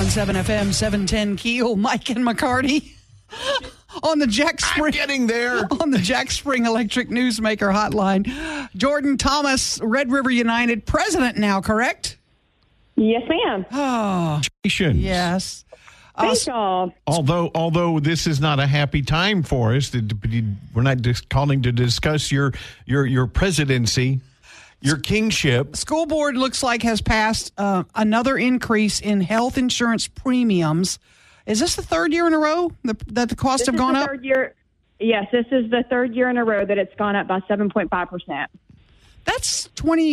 101.7 FM, 710 Keel, Mike and McCarty on the Jack Spring. I'm getting there. On the Jack Spring Electric Newsmaker hotline. Jordan Thomas, Red River United president now, correct? Yes, ma'am. Oh, yes. Thank y'all. Although this is not a happy time for us, we're not just calling to discuss your presidency, your kingship. School board looks like has passed another increase in health insurance premiums. Is this the third year in a row that the costs have gone up? Third year. Yes, this is the third year in a row that it's gone up by 7.5%. That's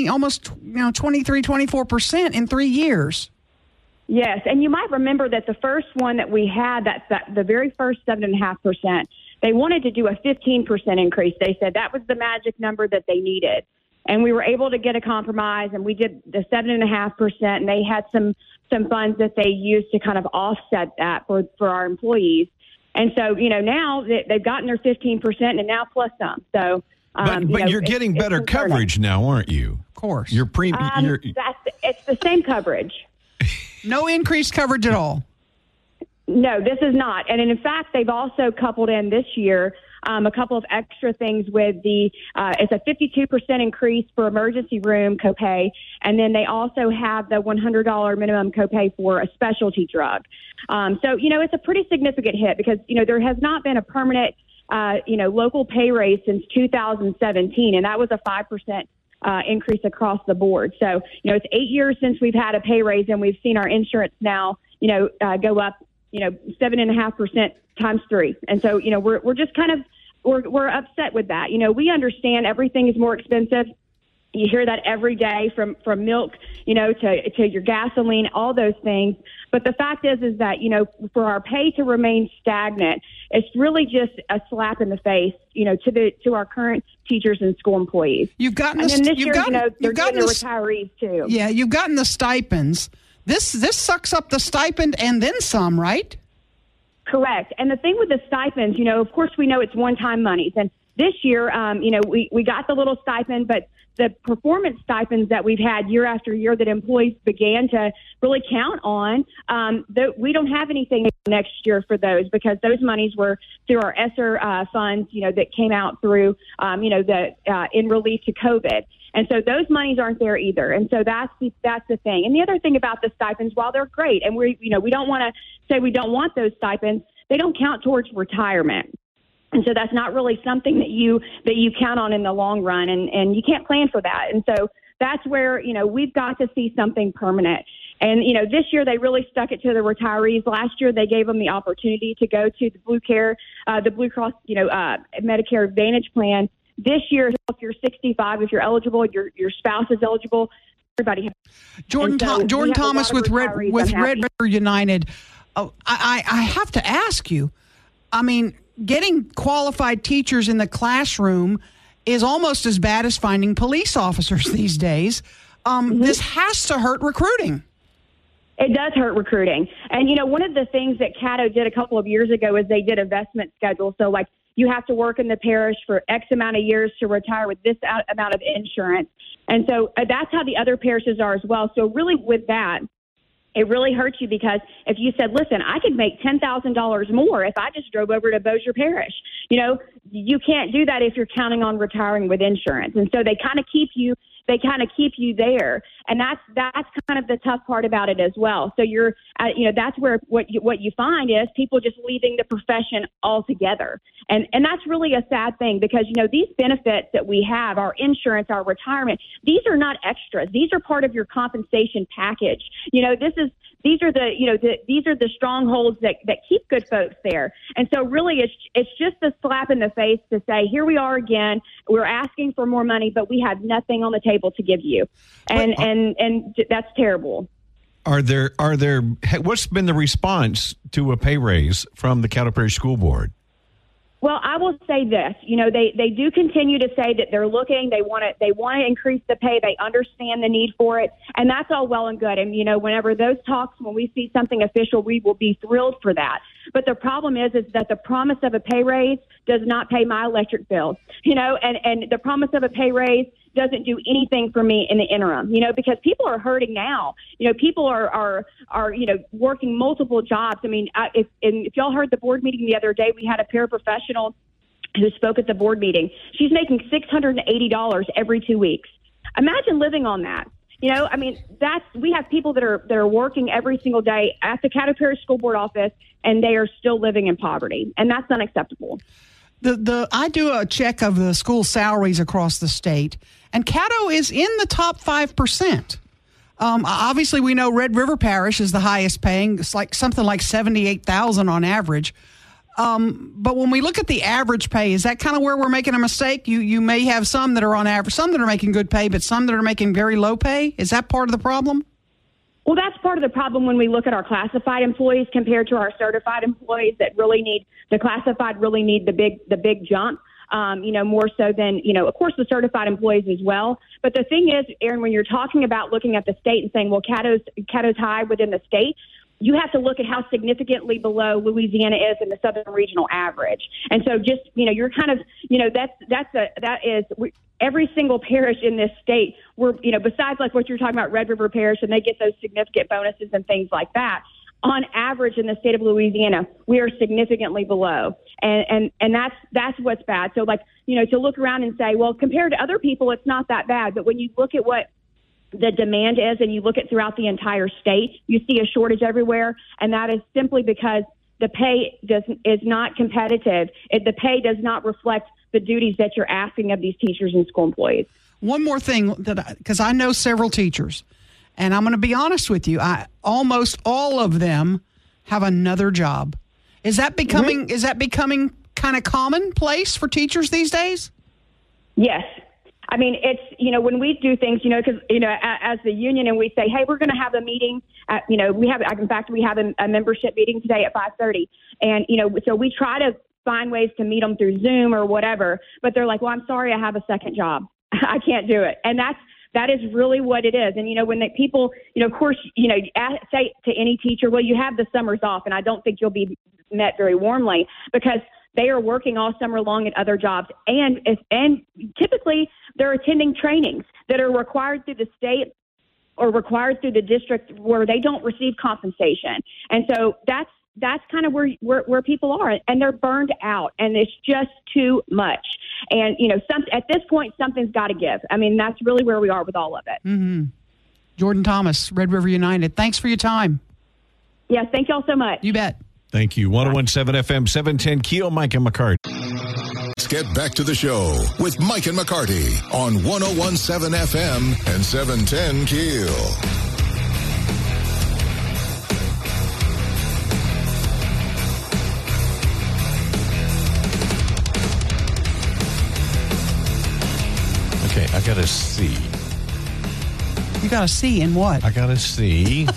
23-24% in 3 years. Yes, and you might remember that the first one that we had, the very first 7.5%, they wanted to do a 15% increase. They said that was the magic number that they needed. And we were able to get a compromise, and we did the 7.5%, and they had some funds that they used to kind of offset that for our employees. And so, now they've gotten their 15% and now plus some. So, but you're getting better coverage now, aren't you? Of course. Your it's the same coverage. No increased coverage at all. No, this is not. And in fact, they've also coupled in this year a couple of extra things with it's a 52% increase for emergency room copay. And then they also have the $100 minimum copay for a specialty drug. So, it's a pretty significant hit because, there has not been a permanent, local pay raise since 2017. And that was a 5% increase across the board. So, it's 8 years since we've had a pay raise, and we've seen our insurance now, go up, 7.5% times 3. And so, we're just kind of, we're upset with that. We understand everything is more expensive. You hear that every day from milk, to your gasoline, all those things. But the fact is that, for our pay to remain stagnant, it's really just a slap in the face, to our current teachers and school employees. You've gotten and this, then this year, gotten, they're getting the retirees too. Yeah, you've gotten the stipends. This sucks up the stipend and then some, right? Correct. And the thing with the stipends, of course, we know it's one-time monies. And this year, we got the little stipend, but the performance stipends that we've had year after year that employees began to really count on, we don't have anything next year for those because those monies were through our ESSER funds, that came out through, in relief to COVID. And so those monies aren't there either. And so that's the thing. And the other thing about the stipends, while they're great, and we don't want to say we don't want those stipends, they don't count towards retirement. And so that's not really something that you count on in the long run, and you can't plan for that. And so that's where, we've got to see something permanent. And, this year they really stuck it to the retirees. Last year they gave them the opportunity to go to the Blue Cross, Medicare Advantage plan. This year, if you're 65, if you're eligible, your spouse is eligible, everybody. Jordan Thomas with Red River United. Oh, I have to ask you, getting qualified teachers in the classroom is almost as bad as finding police officers these days. This has to hurt recruiting. It does hurt recruiting. And, one of the things that Caddo did a couple of years ago is they did a vestment schedule. So, you have to work in the parish for X amount of years to retire with this amount of insurance. And so that's how the other parishes are as well. So really with that, it really hurts you because if you said, listen, I could make $10,000 more if I just drove over to Bossier Parish. You can't do that if you're counting on retiring with insurance. And so they kind of keep you there. And that's kind of the tough part about it as well. So that's where what you find is people just leaving the profession altogether. And that's really a sad thing because, these benefits that we have, our insurance, our retirement, these are not extras. These are part of your compensation package. These are the strongholds that keep good folks there. And so really it's just a slap in the face to say, here we are again, we're asking for more money, but we have nothing on the table to give you. And that's terrible. Are there what's been the response to a pay raise from the Caddo Parish School Board? Well, I will say this, they do continue to say that they're looking, they want to increase the pay. They understand the need for it. And that's all well and good. And, whenever those talks, when we see something official, we will be thrilled for that. But the problem is that the promise of a pay raise does not pay my electric bill, and the promise of a pay raise doesn't do anything for me in the interim, because people are hurting now. People are working multiple jobs. I mean, if y'all heard the board meeting the other day, we had a paraprofessional who spoke at the board meeting. She's making $680 every 2 weeks. Imagine living on that. We have people that are working every single day at the Caddo Parish School Board office, and they are still living in poverty, and that's unacceptable. I do a check of the school salaries across the state, and Caddo is in the top 5%. Obviously, we know Red River Parish is the highest paying. It's like something like $78,000 on average. But when we look at the average pay, is that kind of where we're making a mistake? You may have some that are on average, some that are making good pay, but some that are making very low pay. Is that part of the problem? Well, that's part of the problem when we look at our classified employees compared to our certified employees that really need the classified really need the big jump. More so than, of course, the certified employees as well. But the thing is, Aaron, when you're talking about looking at the state and saying, well, Caddo's high within the state, you have to look at how significantly below Louisiana is in the Southern Regional average. And so just, you're kind of, every single parish in this state, we're, besides like what you're talking about, Red River Parish, and they get those significant bonuses and things like that. On average in the state of Louisiana, we are significantly below. And that's what's bad. So to look around and say, well, compared to other people, it's not that bad. But when you look at what the demand is and you look at throughout the entire state, you see a shortage everywhere. And that is simply because the pay is not competitive. The pay does not reflect the duties that you're asking of these teachers and school employees. One more thing, because I know several teachers, and I'm going to be honest with you, almost all of them have another job. Is that becoming kind of commonplace for teachers these days? Yes. I mean, it's, when we do things, because, as the union, and we say, hey, we're going to have a meeting we have a membership meeting today at 5:30. And, so we try to find ways to meet them through Zoom or whatever. But they're like, well, I'm sorry, I have a second job. I can't do it. And that is really what it is. And, when people, of course, say to any teacher, well, you have the summers off, and I don't think you'll be met very warmly because they are working all summer long at other jobs. And typically they're attending trainings that are required through the state or required through the district where they don't receive compensation. And so that's kind of where people are, and they're burned out, and it's just too much. And, at this point, something's got to give. I mean, that's really where we are with all of it. Mm-hmm. Jordan Thomas, Red River United. Thanks for your time. Yes, thank y'all so much. You bet. Thank you. 101.7 FM, 710 Keel, Mike and McCarty. Let's get back to the show with Mike and McCarty on 101.7 FM and 710 Keel. Okay, I got a C. You got a C in what? I got a C.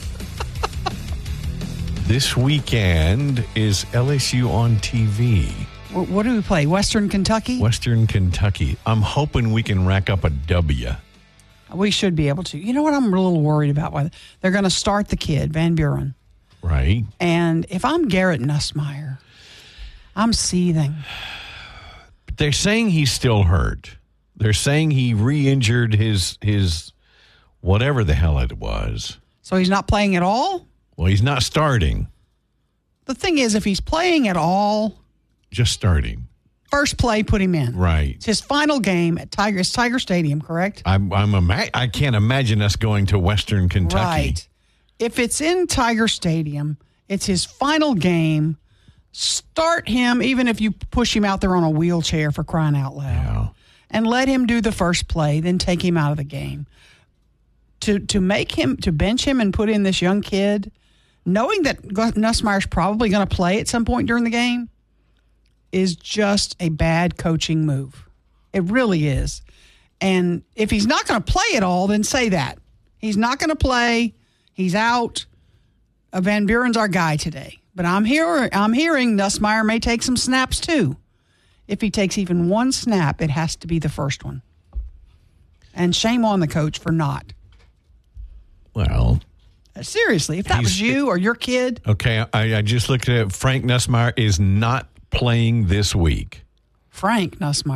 This weekend is LSU on TV. What do we play? Western Kentucky? Western Kentucky. I'm hoping we can rack up a W. We should be able to. You know what I'm a little worried about? They're going to start the kid, Van Buren. Right. And if I'm Garrett Nussmeier, I'm seething. But they're saying he's still hurt. They're saying he re-injured his whatever the hell it was. So he's not playing at all? Well, he's not starting. The thing is, if he's playing at all... Just starting. First play, put him in. Right. It's his final game at Tiger Stadium, correct? I can't imagine us going to Western Kentucky. Right. If it's in Tiger Stadium, it's his final game. Start him, even if you push him out there on a wheelchair, for crying out loud. Yeah. And let him do the first play, then take him out of the game. To bench him and put in this young kid, knowing that Nussmeier's probably going to play at some point during the game, is just a bad coaching move. It really is. And if he's not going to play at all, then say that. He's not going to play. He's out. Van Buren's our guy today. But I'm hearing Nussmeier may take some snaps too. If he takes even one snap, it has to be the first one. And shame on the coach for not. Well, seriously, if that was you or your kid. Okay, I just looked at it. Frank Nussmeier is not playing this week. Frank Nussmeier.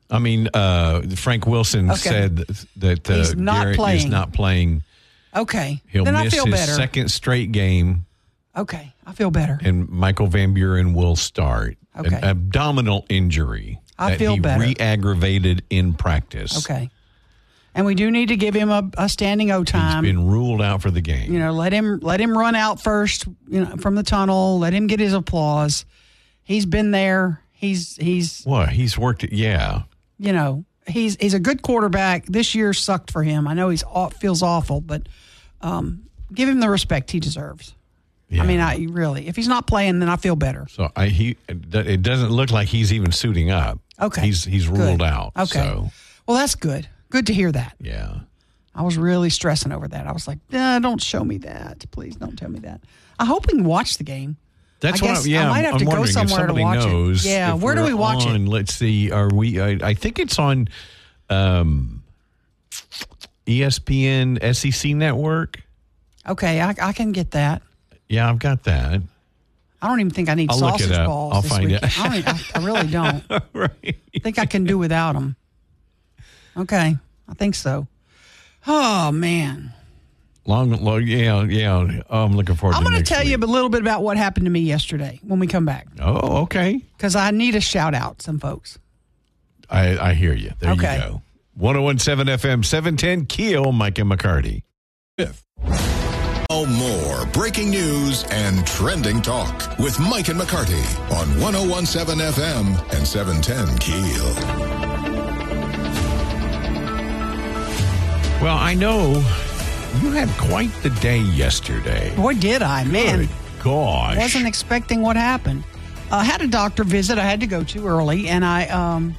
I mean, Frank Wilson said that He's not Garrett playing. is not playing. Okay. He'll then I miss feel his better. second straight game, Okay. I feel better. and Michael Van Buren will start. Okay. An abdominal injury I that feel he better. re-aggravated in practice. Okay. And we do need to give him a standing O He's time. been ruled out for the game. You know, let him run out first, from the tunnel. Let him get his applause. He's been there. He's He's worked it. Yeah. he's a good quarterback. This year sucked for him. I know feels awful, but give him the respect he deserves. Yeah. I mean, really, if he's not playing, then I feel better. So it doesn't look like he's even suiting up. Okay. He's ruled Good. out. Okay. So, Well, that's good. Good to hear that. yeah. I was really stressing over that. I was like, don't show me that. Please don't tell me that. I hope we can watch the game. That's I guess I I might have I'm to go wondering if somewhere to somebody watch knows it. Yeah, if where do we're we watch on, it? Let's see. Are we? I think it's on ESPN SEC Network. Okay, I can get that. Yeah, I've got that. I don't even think I need I'll look it sausage up. balls I'll this find it. weekend. I really don't. Right. I think I can do without them. Okay, I think so. Oh, man. Long, yeah. Oh, I'm looking forward to I'm going to next tell you week. a little bit about what happened to me yesterday when we come back, Oh, okay. because I need to shout out some folks. I hear you. There Okay. you go. 101.7 FM, 710 Keel, Mike and McCarty. More breaking news and trending talk with Mike and McCarty on 101.7 FM and 710 Keel. Well, I know you had quite the day yesterday. Boy, did I, man. Good gosh. Wasn't expecting what happened. I had a doctor visit I had to go to early, and I'm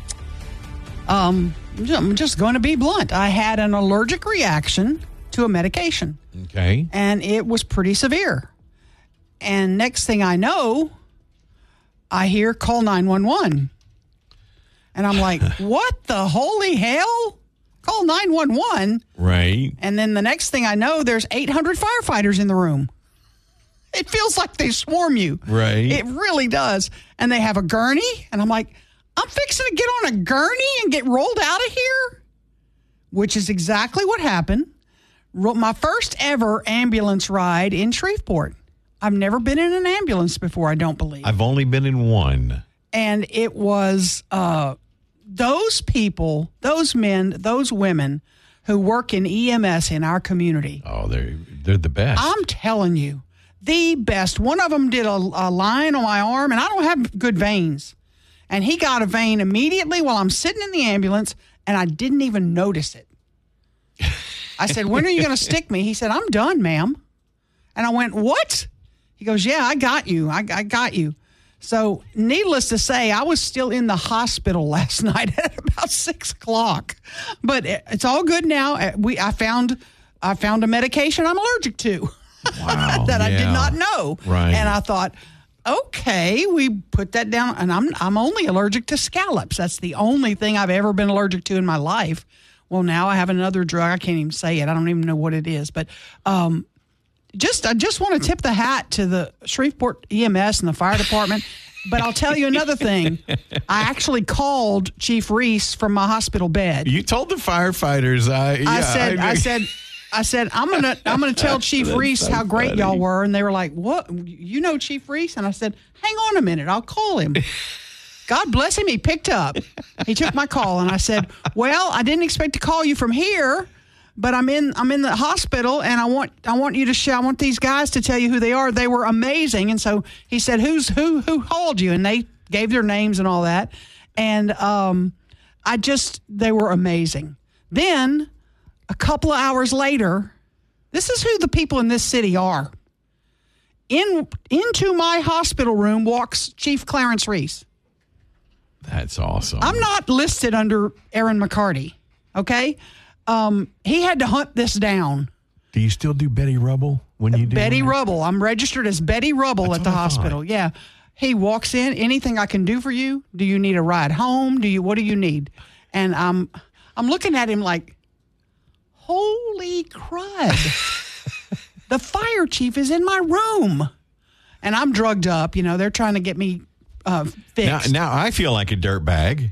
just going to be blunt. I had an allergic reaction to a medication, Okay. and it was pretty severe. And next thing I know, I hear call 911. And I'm like, what the holy hell? Call 911. Right. And then the next thing I know, there's 800 firefighters in the room. It feels like they swarm you. Right. It really does. And they have a gurney. And I'm like, I'm fixing to get on a gurney and get rolled out of here, which is exactly what happened. My first ever ambulance ride in Shreveport. I've never been in an ambulance before, I don't believe. I've only been in one. And it was those people, those men, those women who work in EMS in our community. Oh, they're the best. I'm telling you, the best. One of them did a line on my arm, and I don't have good veins. And he got a vein immediately while I'm sitting in the ambulance, and I didn't even notice it. I said, when are you going to stick me? He said, I'm done, ma'am. And I went, what? He goes, yeah, I got you. I got you. So needless to say, I was still in the hospital last night at about 6 o'clock. But it's all good now. I found a medication I'm allergic to. Wow. that I did yeah. not know. Right. And I thought, okay, we put that down. And I'm only allergic to scallops. That's the only thing I've ever been allergic to in my life. Well, now I have another drug. I can't even say it. I don't even know what it is. But I just want to tip the hat to the Shreveport EMS and the fire department. But I'll tell you another thing. I actually called Chief Reese from my hospital bed. You told the firefighters. I said, I'm gonna tell Chief Reese so how great funny. y'all were, and they were like, "What? You know Chief Reese?" And I said, "Hang on a minute, I'll call him." God bless him, he picked up. He took my call, and I said, "Well, I didn't expect to call you from here, but I'm in the hospital, and I want these guys to tell you who they are. They were amazing." And so he said, "Who called you?" And they gave their names and all that, and they were amazing. Then a couple of hours later, this is who the people in this city are. Into my hospital room walks Chief Clarence Reese. That's awesome. I'm not listed under Aaron McCarty, okay? He had to hunt this down. Do you still do Betty Rubble when you do Betty it? Rubble. I'm registered as Betty Rubble That's at the what I thought. hospital. Yeah. He walks in. Anything I can do for you? Do you need a ride home? What do you need? And I'm looking at him like, holy crud. The fire chief is in my room. And I'm drugged up. They're trying to get me fixed. Now I feel like a dirtbag.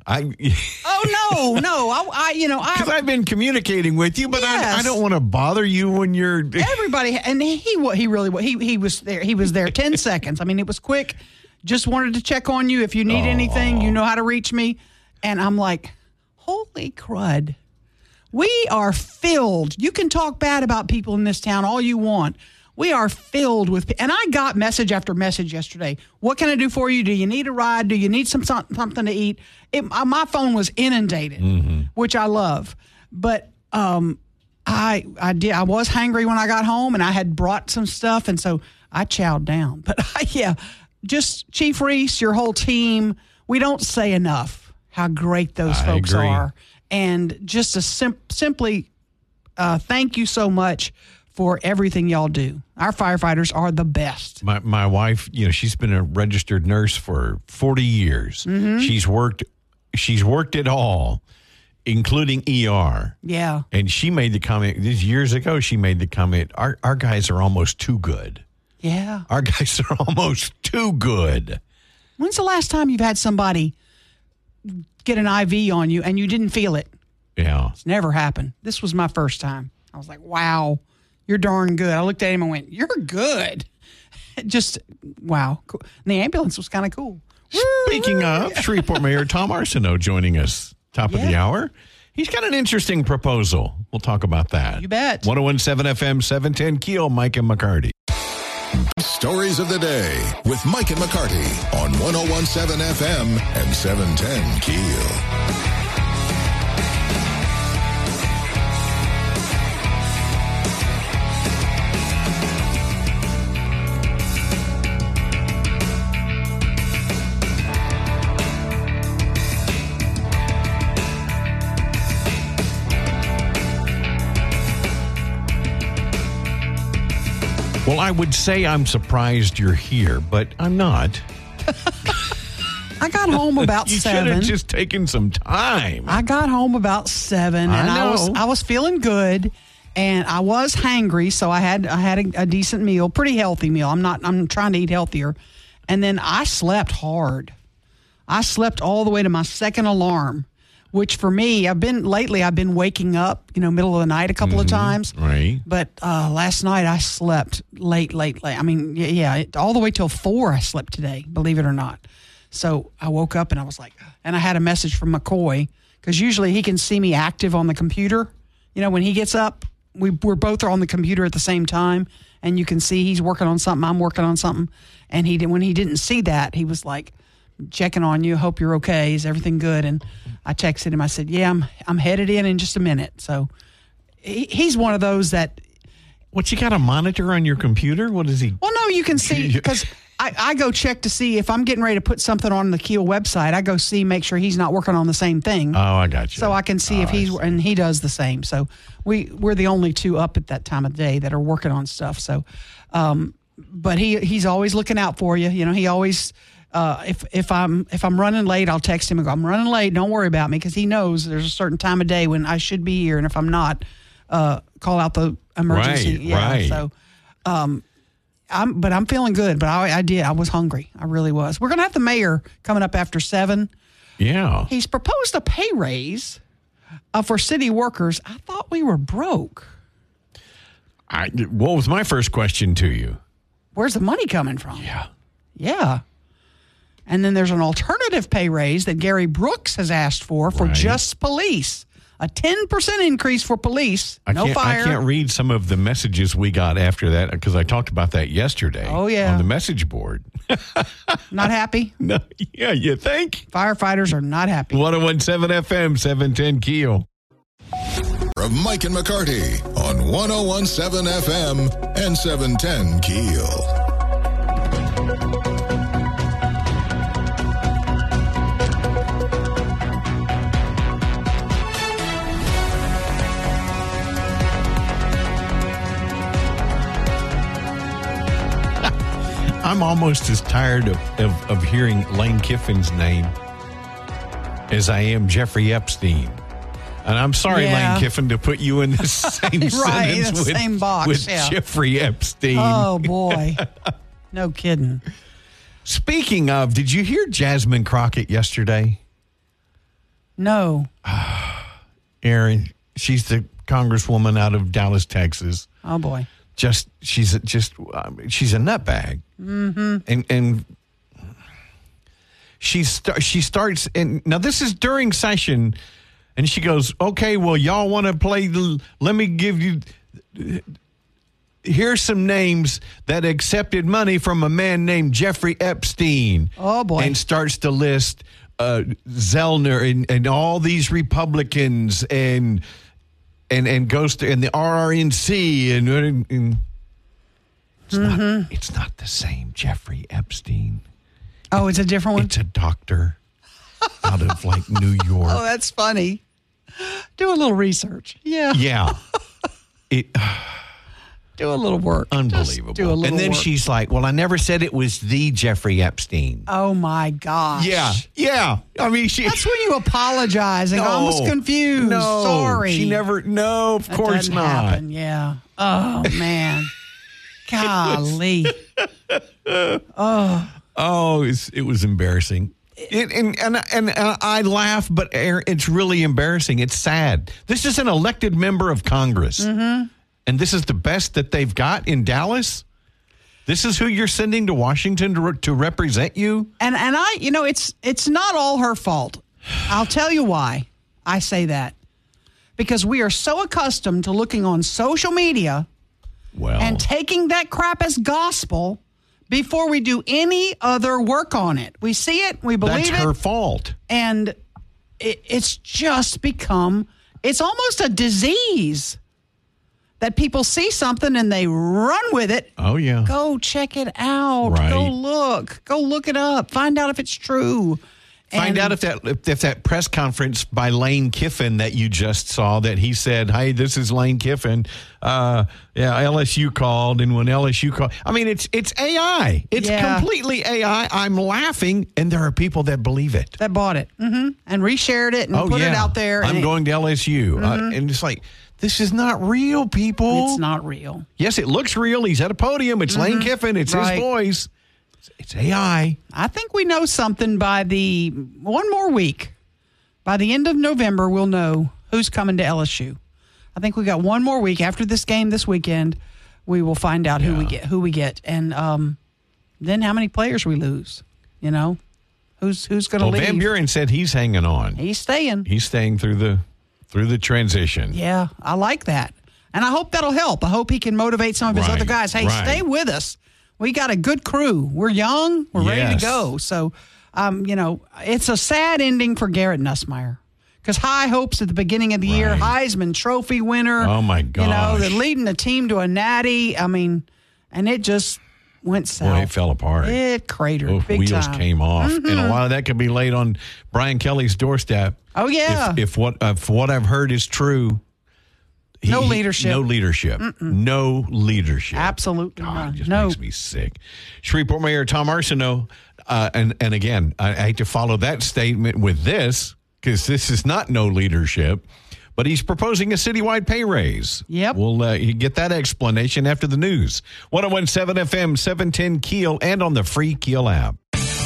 Oh no! Because I've been communicating with you, but Yes. I don't want to bother you when you're. Everybody, and he was there. He was there 10 seconds. I mean, it was quick. Just wanted to check on you. If you need anything, you know how to reach me. And I'm like, holy crud. We are filled. You can talk bad about people in this town all you want. We are filled with, and I got message after message yesterday. What can I do for you? Do you need a ride? Do you need something to eat? My phone was inundated, which I love. But I was hangry when I got home, and I had brought some stuff, and so I chowed down. But just Chief Reese, your whole team. We don't say enough how great those folks agree. are, and just a simply thank you so much for everything y'all do. Our firefighters are the best. My wife, she's been a registered nurse for 40 years. Mm-hmm. She's worked it all, including ER. Yeah. And she made the comment, this years ago, she made the comment, our guys are almost too good. Yeah. Our guys are almost too good. When's the last time you've had somebody get an IV on you and you didn't feel it? Yeah. It's never happened. This was my first time. I was like, wow, you're darn good. I looked at him and went, you're good. Just, wow. Cool. And the ambulance was kind of cool. Speaking of, Shreveport Mayor Tom Arsenault joining us top of the hour. He's got an interesting proposal. We'll talk about that. You bet. 101.7 FM, 710 Keel, Mike and McCarty. Stories of the day with Mike and McCarty on 101.7 FM and 710 Keel. Well, I would say I'm surprised you're here, but I'm not. I got home about You 7. should have just taken some time. I got home about 7, and I was feeling good, and I was hangry, so I had a decent meal, pretty healthy meal. I'm trying to eat healthier, and then I slept hard. I slept all the way to my second alarm, which for me, I've been waking up, middle of the night a couple of times. Right. But last night I slept late. I mean, all the way till 4 I slept today, believe it or not. So I woke up and I was like, and I had a message from McCoy, because usually he can see me active on the computer. When he gets up, we're both on the computer at the same time, and you can see he's working on something, I'm working on something. And when he didn't see that, he was like, checking on you. Hope you're okay. Is everything good? And I texted him. I said, yeah, I'm headed in just a minute. So he's one of those that. What, you got a monitor on your computer? What is he? Well, no, you can see, because I go check to see if I'm getting ready to put something on the Keel website. I go make sure he's not working on the same thing. Oh, I got you. So I can see if and he does the same. So we're the only two up at that time of day that are working on stuff. So, but he's always looking out for you. He always. If I'm running late, I'll text him and go, I'm running late. Don't worry about me, because he knows there's a certain time of day when I should be here, and if I'm not, call out the emergency. Right. So, I'm feeling good. But I was hungry. I really was. We're gonna have the mayor coming up after 7. Yeah. He's proposed a pay raise for city workers. I thought we were broke. What was my first question to you? Where's the money coming from? Yeah. And then there's an alternative pay raise that Gary Brooks has asked for just police. A 10% increase for police. No fire. I can't read some of the messages we got after that, because I talked about that yesterday. Oh, yeah. On the message board. Not happy? No. Yeah, you think? Firefighters are not happy. 101.7 FM, 710 Keel. Of Mike and McCarty on 101.7 FM and 710 Keel. I'm almost as tired of hearing Lane Kiffin's name as I am Jeffrey Epstein. And I'm sorry, Lane Kiffin, to put you in the same sentence with, same box, with Jeffrey Epstein. Oh, boy. No kidding. Speaking of, did you hear Jasmine Crockett yesterday? No. Aaron, she's the congresswoman out of Dallas, Texas. Oh, boy. She's a nutbag. Mm-hmm. And she starts, and now this is during session, and she goes, okay, well, y'all want to play let me give you, here's some names that accepted money from a man named Jeffrey Epstein. Oh, boy. And starts to list Zellner and all these Republicans and goes to, and the RNC and it's not the same Jeffrey Epstein. Oh, it's a different one? It's a doctor out of like New York. Oh, that's funny. Do a little research. Yeah. Yeah. Do a little work. Unbelievable. Do a little and then work. she's like, well, I never said it was the Jeffrey Epstein. Oh, my gosh. Yeah. I mean, that's when you apologize and go, I was confused. No. Sorry. She never, no, of course not. Happen. Yeah. Oh, man. Golly. Oh, it was embarrassing. And I laugh, but it's really embarrassing. It's sad. This is an elected member of Congress. Mm-hmm. And this is the best that they've got in Dallas? This is who you're sending to Washington to represent you? And I, it's not all her fault. I'll tell you why I say that. Because we are so accustomed to looking on social media and taking that crap as gospel before we do any other work on it. We see it, we believe it. That's her fault. And it's just become, it's almost a disease that people see something and they run with it. Oh, yeah. Go check it out. Right. Go look it up. Find out if it's true. Find out if that press conference by Lane Kiffin that you just saw, that he said, hey, this is Lane Kiffin. LSU called, and when LSU called, I mean, it's AI. It's completely AI. I'm laughing, and there are people that believe it. That bought it and reshared it and put it out there. I'm going to LSU. And it's like, this is not real, people. It's not real. Yes, it looks real. He's at a podium. It's Lane Kiffin. It's his voice. It's AI. I think we know something by one more week. By the end of November, we'll know who's coming to LSU. I think we got one more week after this game this weekend. We will find out who we get, and then how many players we lose. Who's going to leave? Van Buren said he's hanging on. He's staying. He's staying through the transition. Yeah, I like that, and I hope that'll help. I hope he can motivate some of his other guys. Hey, stay with us. We got a good crew. We're young. We're ready to go. So, it's a sad ending for Garrett Nussmeier. Because high hopes at the beginning of the year, Heisman Trophy winner. Oh, my gosh. They're leading the team to a natty. I mean, and it just went south. Boy, it fell apart. It cratered big wheels time. came off. And a lot of that could be laid on Brian Kelly's doorstep. Oh, yeah. If what I've heard is true. No leadership. No leadership. No leadership. Absolutely God, not. it just makes me sick. Shreveport Mayor Tom Arsenault, and again, I hate to follow that statement with this, because this is not no leadership, but he's proposing a citywide pay raise. Yep. We'll get that explanation after the news. 101.7 FM, 710 Keel, and on the free Keel app.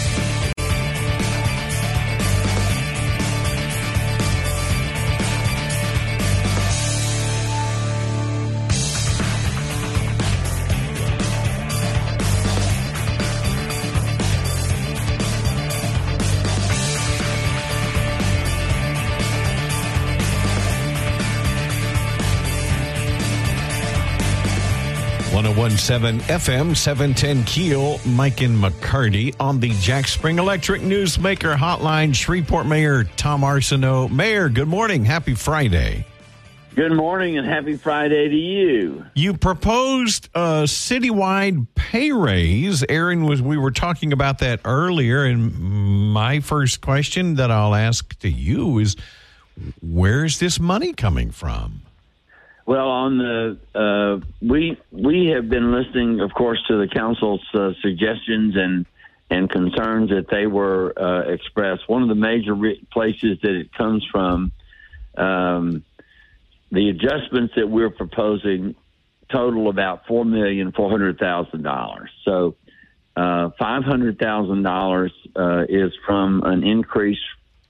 .17 FM, 710 Keel, Mike and McCarty on the Jack Spring Electric Newsmaker Hotline. Shreveport Mayor Tom Arsenault. Mayor, good morning. Happy Friday. Good morning and happy Friday to you. You proposed a citywide pay raise. Aaron, we were talking about that earlier, and my first question that I'll ask to you is, where's this money coming from? Well, on the we have been listening, of course, to the council's suggestions and concerns that they were expressed. One of the major places that it comes from, the adjustments that we're proposing total about $4,400,000. So $500,000 is from an increase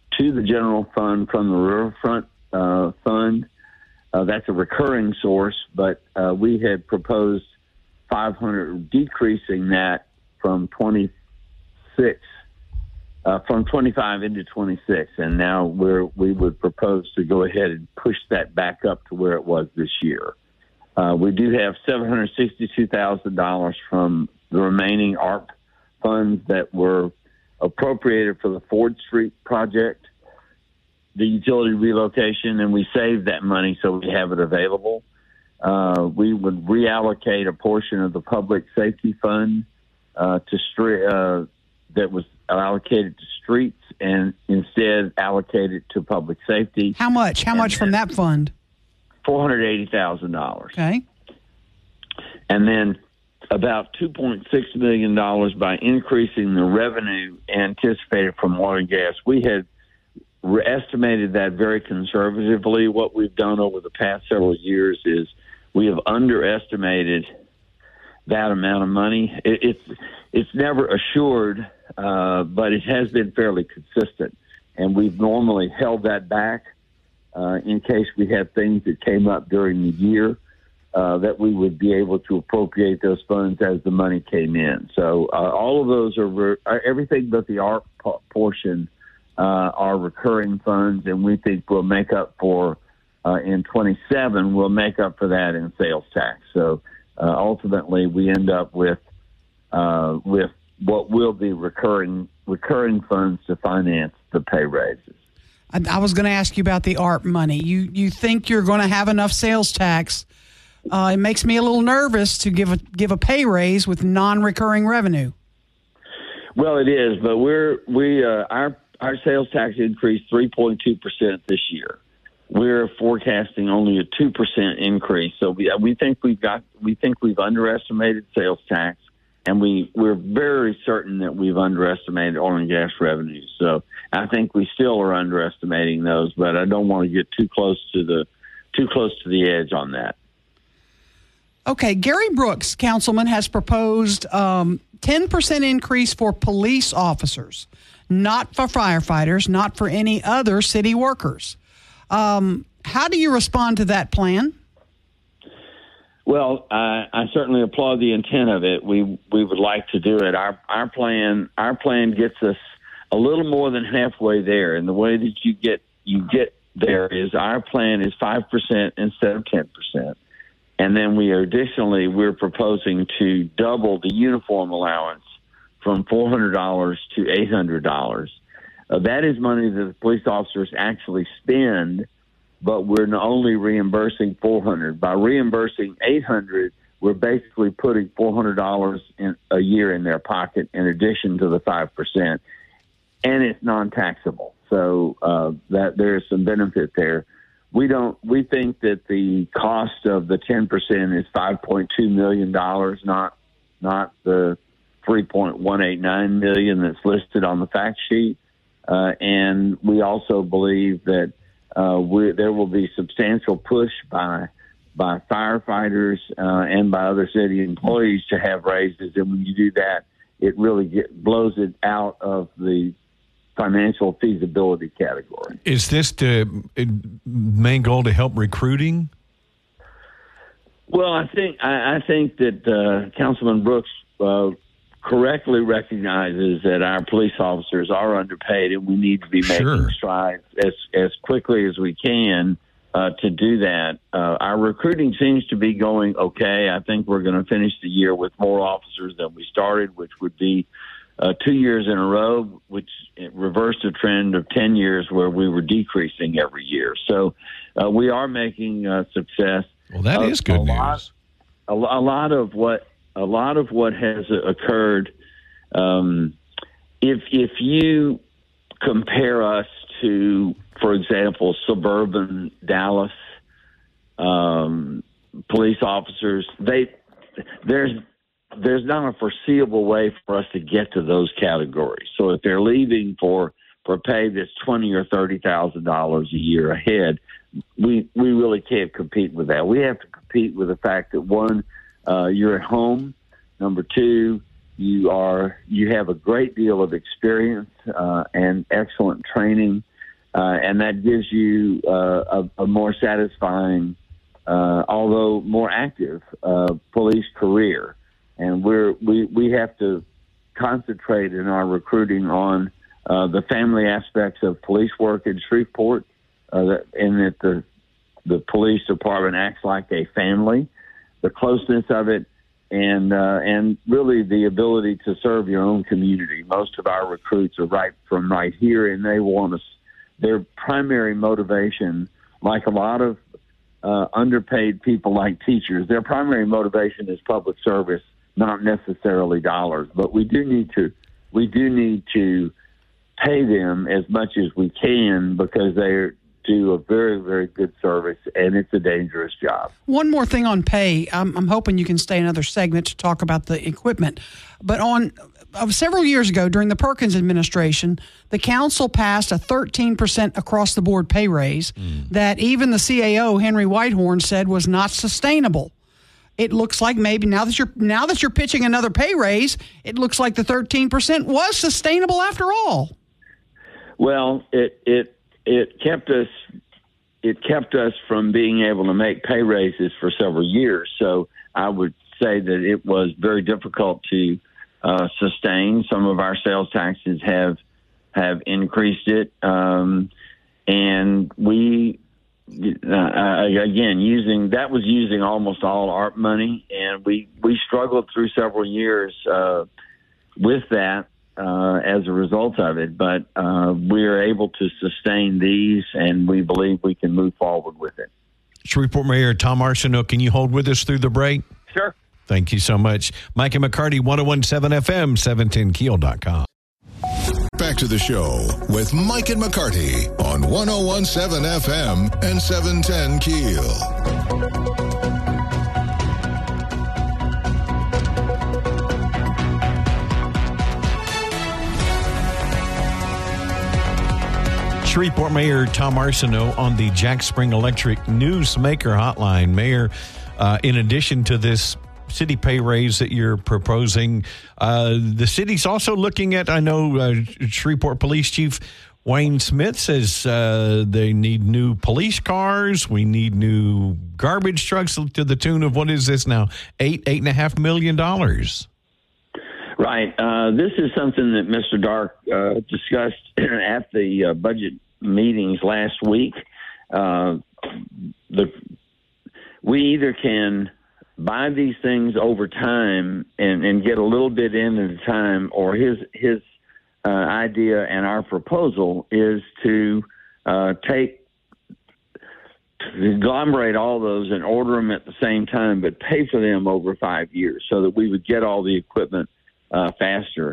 to the general fund from the riverfront fund. That's a recurring source, but we had proposed 500, decreasing that from 26, from 25 into 26, and now we would propose to go ahead and push that back up to where it was this year. We do have $762,000 from the remaining ARP funds that were appropriated for the Ford Street project, the utility relocation, and we saved that money so we have it available. We would reallocate a portion of the public safety fund that was allocated to streets and instead allocated to public safety. How much? How much from that fund? $480,000. Okay. And then about $2.6 million by increasing the revenue anticipated from oil and gas. We had estimated that very conservatively. What we've done over the past several years is we have underestimated that amount of money. It's never assured, but it has been fairly consistent. And we've normally held that back in case we had things that came up during the year, that we would be able to appropriate those funds as the money came in. So all of those are everything but the ARP portion are recurring funds, and we think we'll make up for in 27. We'll make up for that in sales tax. So ultimately, we end up with what will be recurring funds to finance the pay raises. I was going to ask you about the ARP money. You think you're going to have enough sales tax? It makes me a little nervous to give a pay raise with non-recurring revenue. Well, it is, but our sales tax increased 3.2% this year. We're forecasting only a 2% increase. So we think we've underestimated sales tax, and we're very certain that we've underestimated oil and gas revenues. So I think we still are underestimating those, but I don't want to get too close to the edge on that. Okay, Gary Brooks, councilman, has proposed 10% increase for police officers, not for firefighters, not for any other city workers. How do you respond to that plan? Well, I certainly applaud the intent of it. We would like to do it. Our plan gets us a little more than halfway there, and the way that you get there is our plan is 5% instead of 10%. And then we're proposing to double the uniform allowance from $400 to $800. That is money that the police officers actually spend, but we're only reimbursing $400. By reimbursing $800, we're basically putting $400 a year in their pocket in addition to the 5%, and it's non-taxable. So that there's some benefit there. We think that the cost of the 10% is $5.2 million, not the $3.189 million that's listed on the fact sheet. And we also believe that there will be substantial push by firefighters and by other city employees to have raises. And when you do that, it really blows it out of the financial feasibility category. Is this the main goal to help recruiting? Well, I think that Councilman Brooks correctly recognizes that our police officers are underpaid, and we need to be making strides as quickly as we can to do that. Our recruiting seems to be going okay. I think we're going to finish the year with more officers than we started, which would be 2 years in a row, which reversed a trend of 10 years where we were decreasing every year. So we are making success. Well, that is good news. A lot of what has occurred, if you compare us to, for example, suburban Dallas police officers, there's not a foreseeable way for us to get to those categories. So if they're leaving for pay that's $20,000 or $30,000 a year ahead, we really can't compete with that. We have to compete with the fact that, one, you're at home. Number two, you have a great deal of experience and excellent training. and that gives you a more satisfying, although more active, police career. And we have to concentrate in our recruiting on the family aspects of police work in Shreveport, in that the police department acts like a family, the closeness of it, and really the ability to serve your own community. Most of our recruits are right here, and they want us. Their primary motivation, like a lot of underpaid people like teachers, their primary motivation is public service, not necessarily dollars. But we do need to pay them as much as we can, because they do a very, very good service, and it's a dangerous job. One more thing on pay. I'm hoping you can stay another segment to talk about the equipment. But several years ago, during the Perkins administration, the council passed a 13% across-the-board pay raise that even the CAO, Henry Whitehorn, said was not sustainable. It looks like maybe now that you're pitching another pay raise, it looks like the 13% was sustainable after all. Well, it kept us from being able to make pay raises for several years. So I would say that it was very difficult to sustain. Some of our sales taxes have increased it, and we again using almost all ARP money, and we struggled through several years with that. As a result of it, but we are able to sustain these, and we believe we can move forward with it. Shreveport Mayor Tom Arsenault, can you hold with us through the break? Sure. Thank you so much. Mike and McCarty, 1017 FM, 710keel.com. Back to the show with Mike and McCarty on 1017 FM and 710 Keel. Shreveport Mayor Tom Arsenault on the Jack Spring Electric Newsmaker Hotline. Mayor, in addition to this city pay raise that you're proposing, the city's also looking at, I know Shreveport Police Chief Wayne Smith says they need new police cars. We need new garbage trucks to the tune of, what is this now, $8.5 million. Right. This is something that Mr. Dark discussed at the budget meetings last week. We either can buy these things over time and get a little bit in at a time, or his idea and our proposal is to agglomerate all those and order them at the same time, but pay for them over 5 years so that we would get all the equipment faster.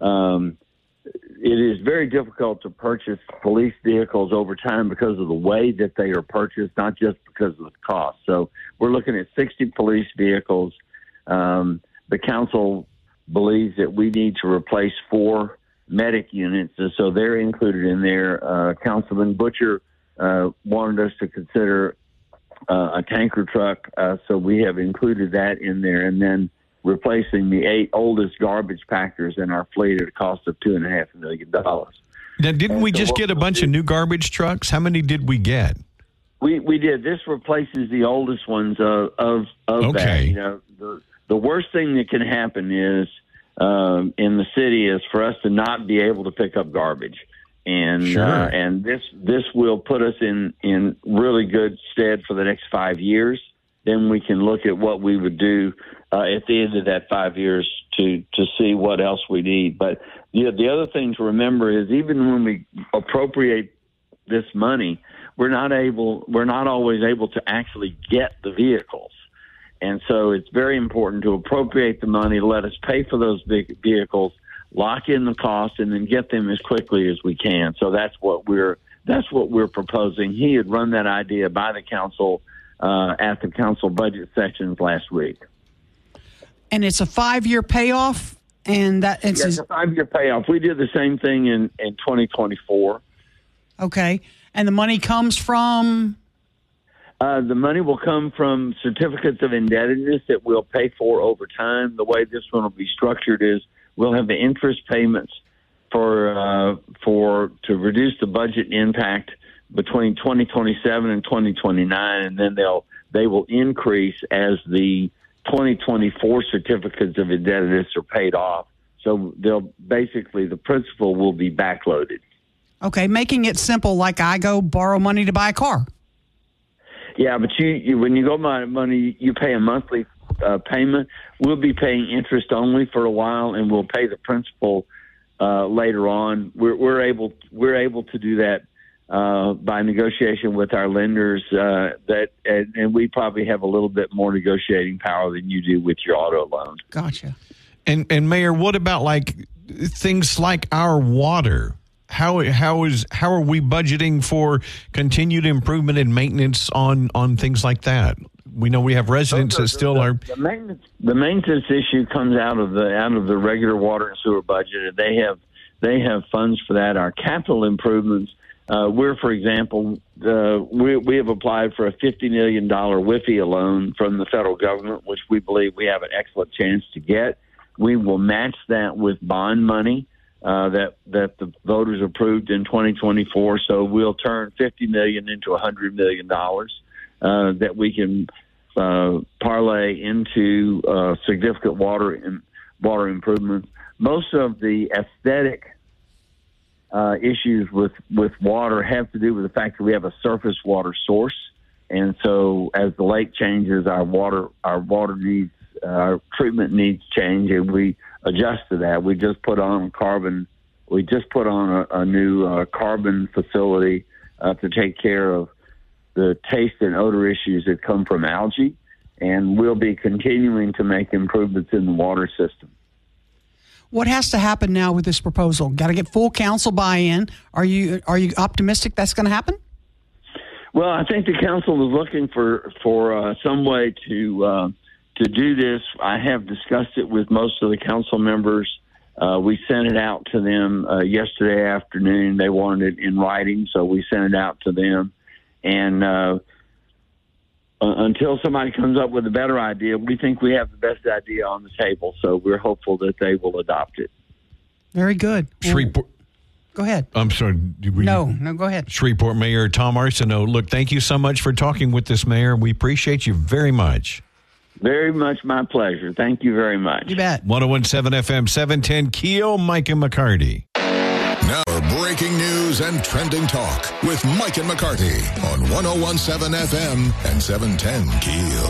It is very difficult to purchase police vehicles over time because of the way that they are purchased, not just because of the cost. So we're looking at 60 police vehicles. The council believes that we need to replace 4 medic units, and so they're included in there. Councilman Butcher wanted us to consider a tanker truck, so we have included that in there, and then replacing the 8 oldest garbage packers in our fleet at a cost of $2.5 million. Now, didn't we just get a bunch of new garbage trucks? How many did we get? We did. This replaces the oldest ones of that. You know, the worst thing that can happen is in the city is for us to not be able to pick up garbage. And sure. And this will put us in really good stead for the next 5 years. Then we can look at what we would do at the end of that 5 years to see what else we need. But the other thing to remember is even when we appropriate this money, we're not always able to actually get the vehicles. And so it's very important to appropriate the money, let us pay for those big vehicles, lock in the cost, and then get them as quickly as we can. So that's what we're proposing. He had run that idea by the council at the council budget sessions last week. And it's a 5-year payoff, and it's a 5-year payoff. We did the same thing in 2024. Okay, and the money comes from? The money will come from certificates of indebtedness that we'll pay for over time. The way this one will be structured is we'll have the interest payments for to reduce the budget impact between 2027 and 2029, and then they will increase as the 2024 certificates of indebtedness are paid off. So the principal will be backloaded. Okay, making it simple, like I go borrow money to buy a car. Yeah, but you when you go buy money, you pay a monthly payment. We'll be paying interest only for a while, and we'll pay the principal later on. We're able to do that by negotiation with our lenders. And we probably have a little bit more negotiating power than you do with your auto loan. Gotcha. And Mayor, what about like things like our water? How are we budgeting for continued improvement and maintenance on things like that? We know we have residents that still are. The maintenance issue comes out of the regular water and sewer budget, and they have funds for that. Our capital improvements, for example, we have applied for a $50 million WIFIA loan from the federal government, which we believe we have an excellent chance to get. We will match that with bond money that the voters approved in 2024. So we'll turn $50 million into $100 million that we can parlay into significant water improvements. Most of the aesthetic issues with water have to do with the fact that we have a surface water source, and so as the lake changes, our water needs, our treatment needs change, and we adjust to that. We just put on a new carbon facility to take care of the taste and odor issues that come from algae, and we'll be continuing to make improvements in the water system. What has to happen now with this proposal? Got to get full council buy-in. Are you optimistic that's going to happen? Well, I think the council is looking for some way to do this. I have discussed it with most of the council members. We sent it out to them yesterday afternoon. They wanted it in writing, so we sent it out to them. And until somebody comes up with a better idea, we think we have the best idea on the table. So we're hopeful that they will adopt it. Very good. Shreveport. Go ahead. I'm sorry. No, go ahead. Shreveport Mayor Tom Arsenault. Look, thank you so much for talking with us, Mayor. We appreciate you very much. Very much my pleasure. Thank you very much. You bet. 101.7 FM, 710 Keel, Mike and McCarty. Now, breaking news and trending talk with Mike and McCarty on 101.7 FM and 710 Keel.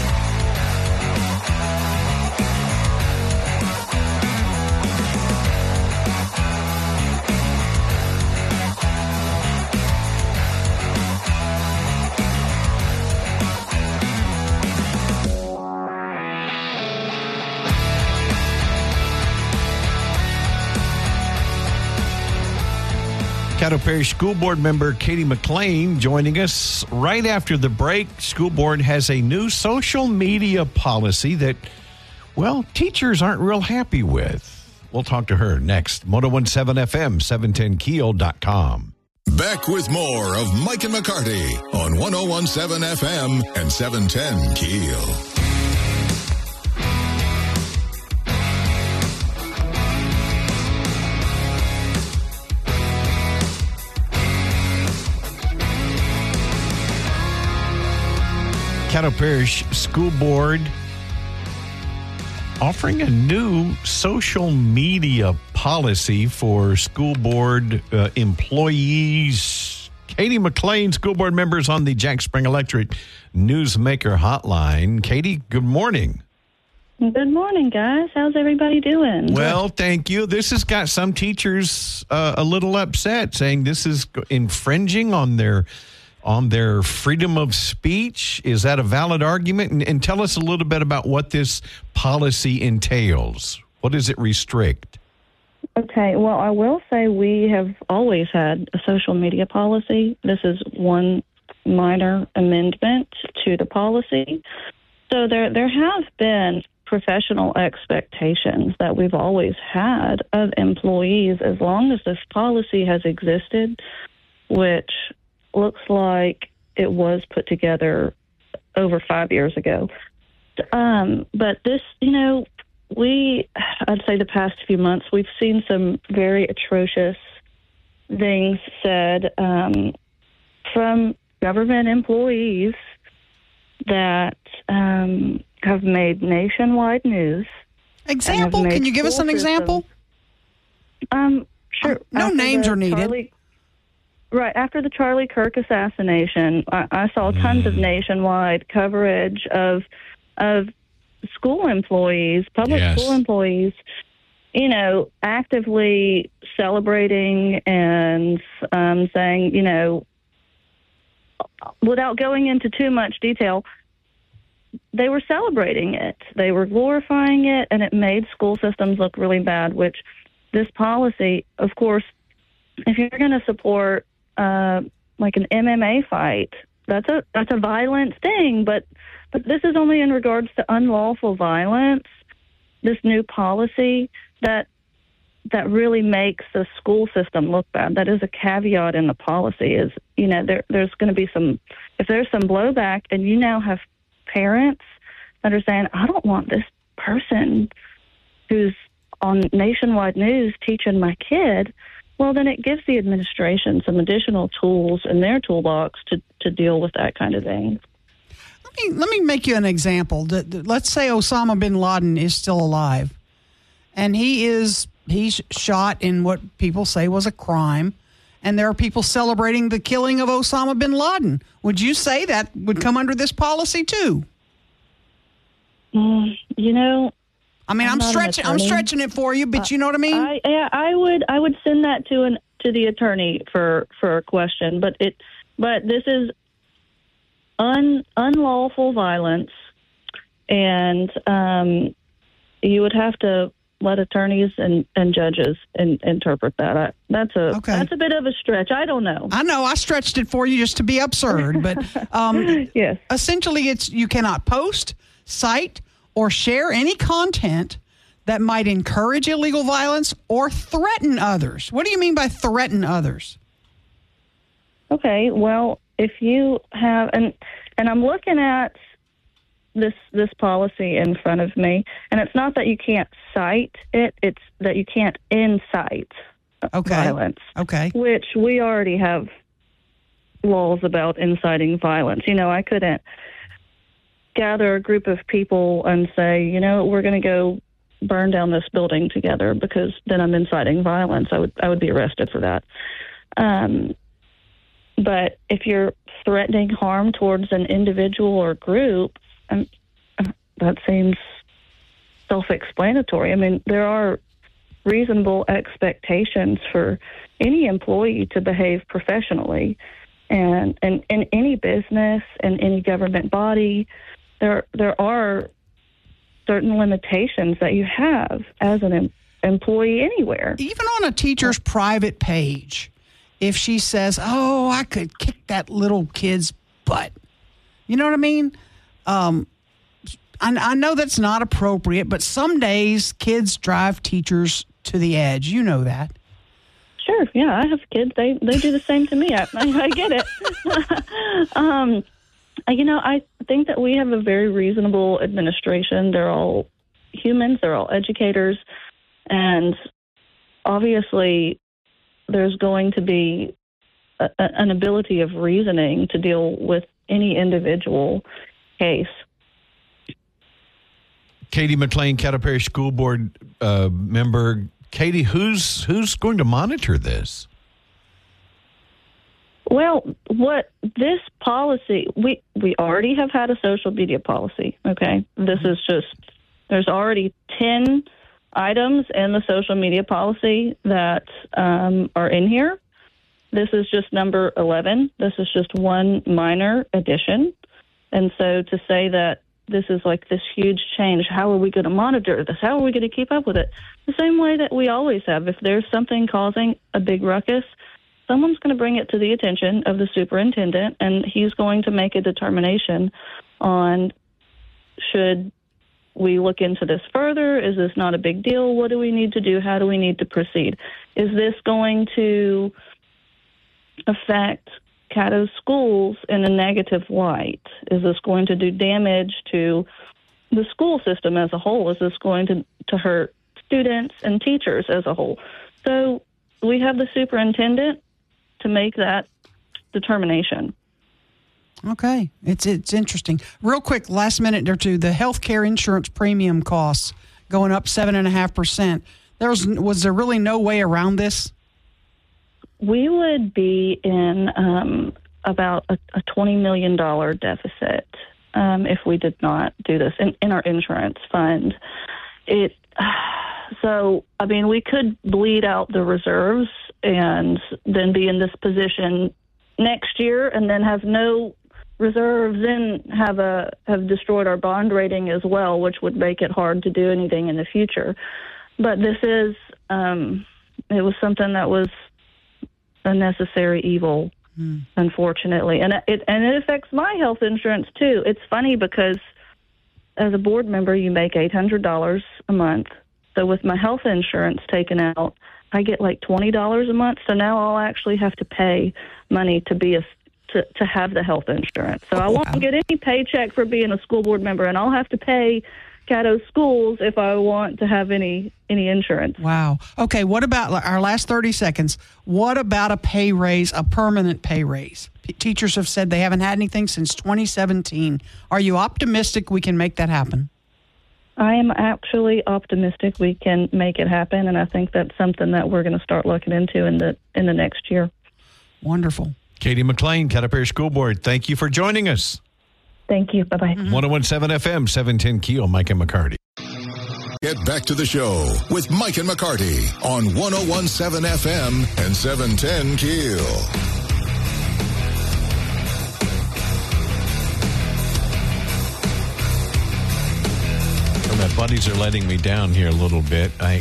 Caddo Parish School Board member Katie McLean joining us right after the break. School Board has a new social media policy that, well, teachers aren't real happy with. We'll talk to her next. Moto17 FM, 710keel.com. Back with more of Mike and McCarty on 101.7 FM and 710 Keel. Caddo Parish School Board offering a new social media policy for school board employees. Katie McLean, school board members on the Jack Spring Electric Newsmaker Hotline. Katie, good morning. Good morning, guys. How's everybody doing? Well, thank you. This has got some teachers a little upset, saying this is infringing on their freedom of speech. Is that a valid argument? And tell us a little bit about what this policy entails. What does it restrict? Okay, well, I will say we have always had a social media policy. This is one minor amendment to the policy. So there have been professional expectations that we've always had of employees as long as this policy has existed, which looks like it was put together over 5 years ago. But this, I'd say the past few months, we've seen some very atrocious things said from government employees that have made nationwide news. Example? Can you give us an example? Sure. No names are needed. Right. After the Charlie Kirk assassination, I saw tons of nationwide coverage of school employees, public school employees, actively celebrating and saying, without going into too much detail, they were celebrating it. They were glorifying it, and it made school systems look really bad, which this policy, of course, if you're going to support like an MMA fight, that's a violent thing, but this is only in regards to unlawful violence. This new policy that really makes the school system look bad. That is a caveat in the policy. Is there's going to be if there's some blowback, and you now have parents that are saying, I don't want this person who's on nationwide news teaching my kid. Well, then it gives the administration some additional tools in their toolbox to deal with that kind of thing. Let me make you an example. Let's say Osama bin Laden is still alive, and he's shot in what people say was a crime, and there are people celebrating the killing of Osama bin Laden. Would you say that would come under this policy too? I'm stretching it for you, but you know what I mean? I would send that to the attorney for a question, but this is unlawful violence, and you would have to let attorneys and judges interpret that. That's a bit of a stretch. I don't know. I know I stretched it for you just to be absurd, but yes. Essentially, you cannot post, cite, or share any content that might encourage illegal violence or threaten others. What do you mean by threaten others? Okay, well, if you have, and I'm looking at this policy in front of me, and it's not that you can't cite it, it's that you can't incite violence. Okay. Which we already have laws about inciting violence. I couldn't gather a group of people and say, we're going to go burn down this building together, because then I'm inciting violence. I would be arrested for that. But if you're threatening harm towards an individual or group, that seems self-explanatory. I mean, there are reasonable expectations for any employee to behave professionally, and in any business and any government body, there are certain limitations that you have as an employee anywhere. Even on a teacher's private page, if she says, "Oh, I could kick that little kid's butt," you know what I mean? I know that's not appropriate, but some days kids drive teachers to the edge. You know that. Sure. Yeah, I have kids. They do the same to me. I get it. I think that we have a very reasonable administration. They're all humans. They're all educators. And obviously, there's going to be an ability of reasoning to deal with any individual case. Katie McLean, Caddo Parish School Board member. Katie, who's going to monitor this? Well, what this policy, we already have had a social media policy, okay? This is there's already 10 items in the social media policy that are in here. This is just number 11. This is just one minor addition. And so to say that this is like this huge change, how are we going to monitor this? How are we going to keep up with it? The same way that we always have. If there's something causing a big ruckus, someone's going to bring it to the attention of the superintendent, and he's going to make a determination on should we look into this further? Is this not a big deal? What do we need to do? How do we need to proceed? Is this going to affect Caddo schools in a negative light? Is this going to do damage to the school system as a whole? Is this going to hurt students and teachers as a whole? So the superintendent to make that determination. Okay. It's interesting. Real quick, last minute or two, the healthcare insurance premium costs going up 7.5%. Was there really no way around this? We would be in about a $20 million deficit if we did not do this in our insurance fund. So, I mean, we could bleed out the reserves and then be in this position next year and then have no reserves and have destroyed our bond rating as well, which would make it hard to do anything in the future. But this is, it was something that was a necessary evil, unfortunately. And it affects my health insurance, too. It's funny because as a board member, you make $800 a month. So with my health insurance taken out, I get like $20 a month. So now I'll actually have to pay money to have the health insurance. So I won't get any paycheck for being a school board member, and I'll have to pay Caddo Schools if I want to have any insurance. Wow. Okay, what about our last 30 seconds? What about a pay raise, a permanent pay raise? Teachers have said they haven't had anything since 2017. Are you optimistic we can make that happen? I am actually optimistic we can make it happen, and I think that's something that we're going to start looking into in the next year. Wonderful. Katie McLean, Caddo Parish School Board, thank you for joining us. Thank you. Bye-bye. 101.7 FM, 710 Keel, Mike and McCarty. Get back to the show with Mike and McCarty on 101.7 FM and 710 Keel. My buddies are letting me down here a little bit. I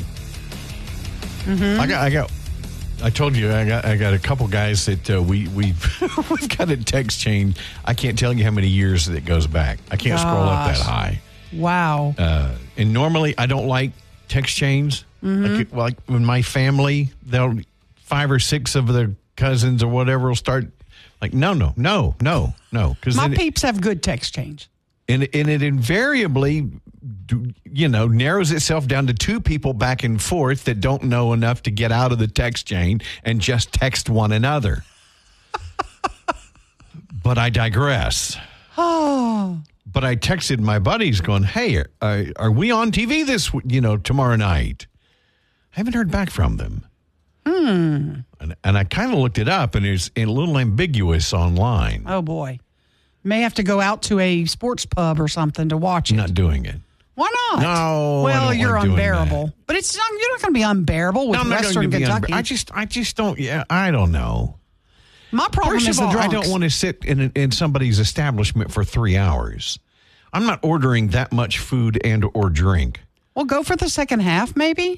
told you I got a couple guys that we've got a text chain. I can't tell you how many years that goes back. I can't scroll up that high. Wow. And normally I don't like text chains. Like when my family, 5 or 6 of their cousins or whatever will start like no. Because my peeps have good text chains. And it invariably, narrows itself down to 2 people back and forth that don't know enough to get out of the text chain and just text one another. But I digress. Oh. But I texted my buddies going, hey, are we on TV tomorrow night? I haven't heard back from them. And I kind of looked it up, and it's a little ambiguous online. Oh, boy. May have to go out to a sports pub or something to watch it. Not doing it. Why not? No. Well, you're unbearable. But you're not going to be unbearable with Western Kentucky. I just don't. Yeah, I don't know. My problem is the drunks. I don't want to sit in somebody's establishment for 3 hours. I'm not ordering that much food and or drink. Well, go for the second half, maybe.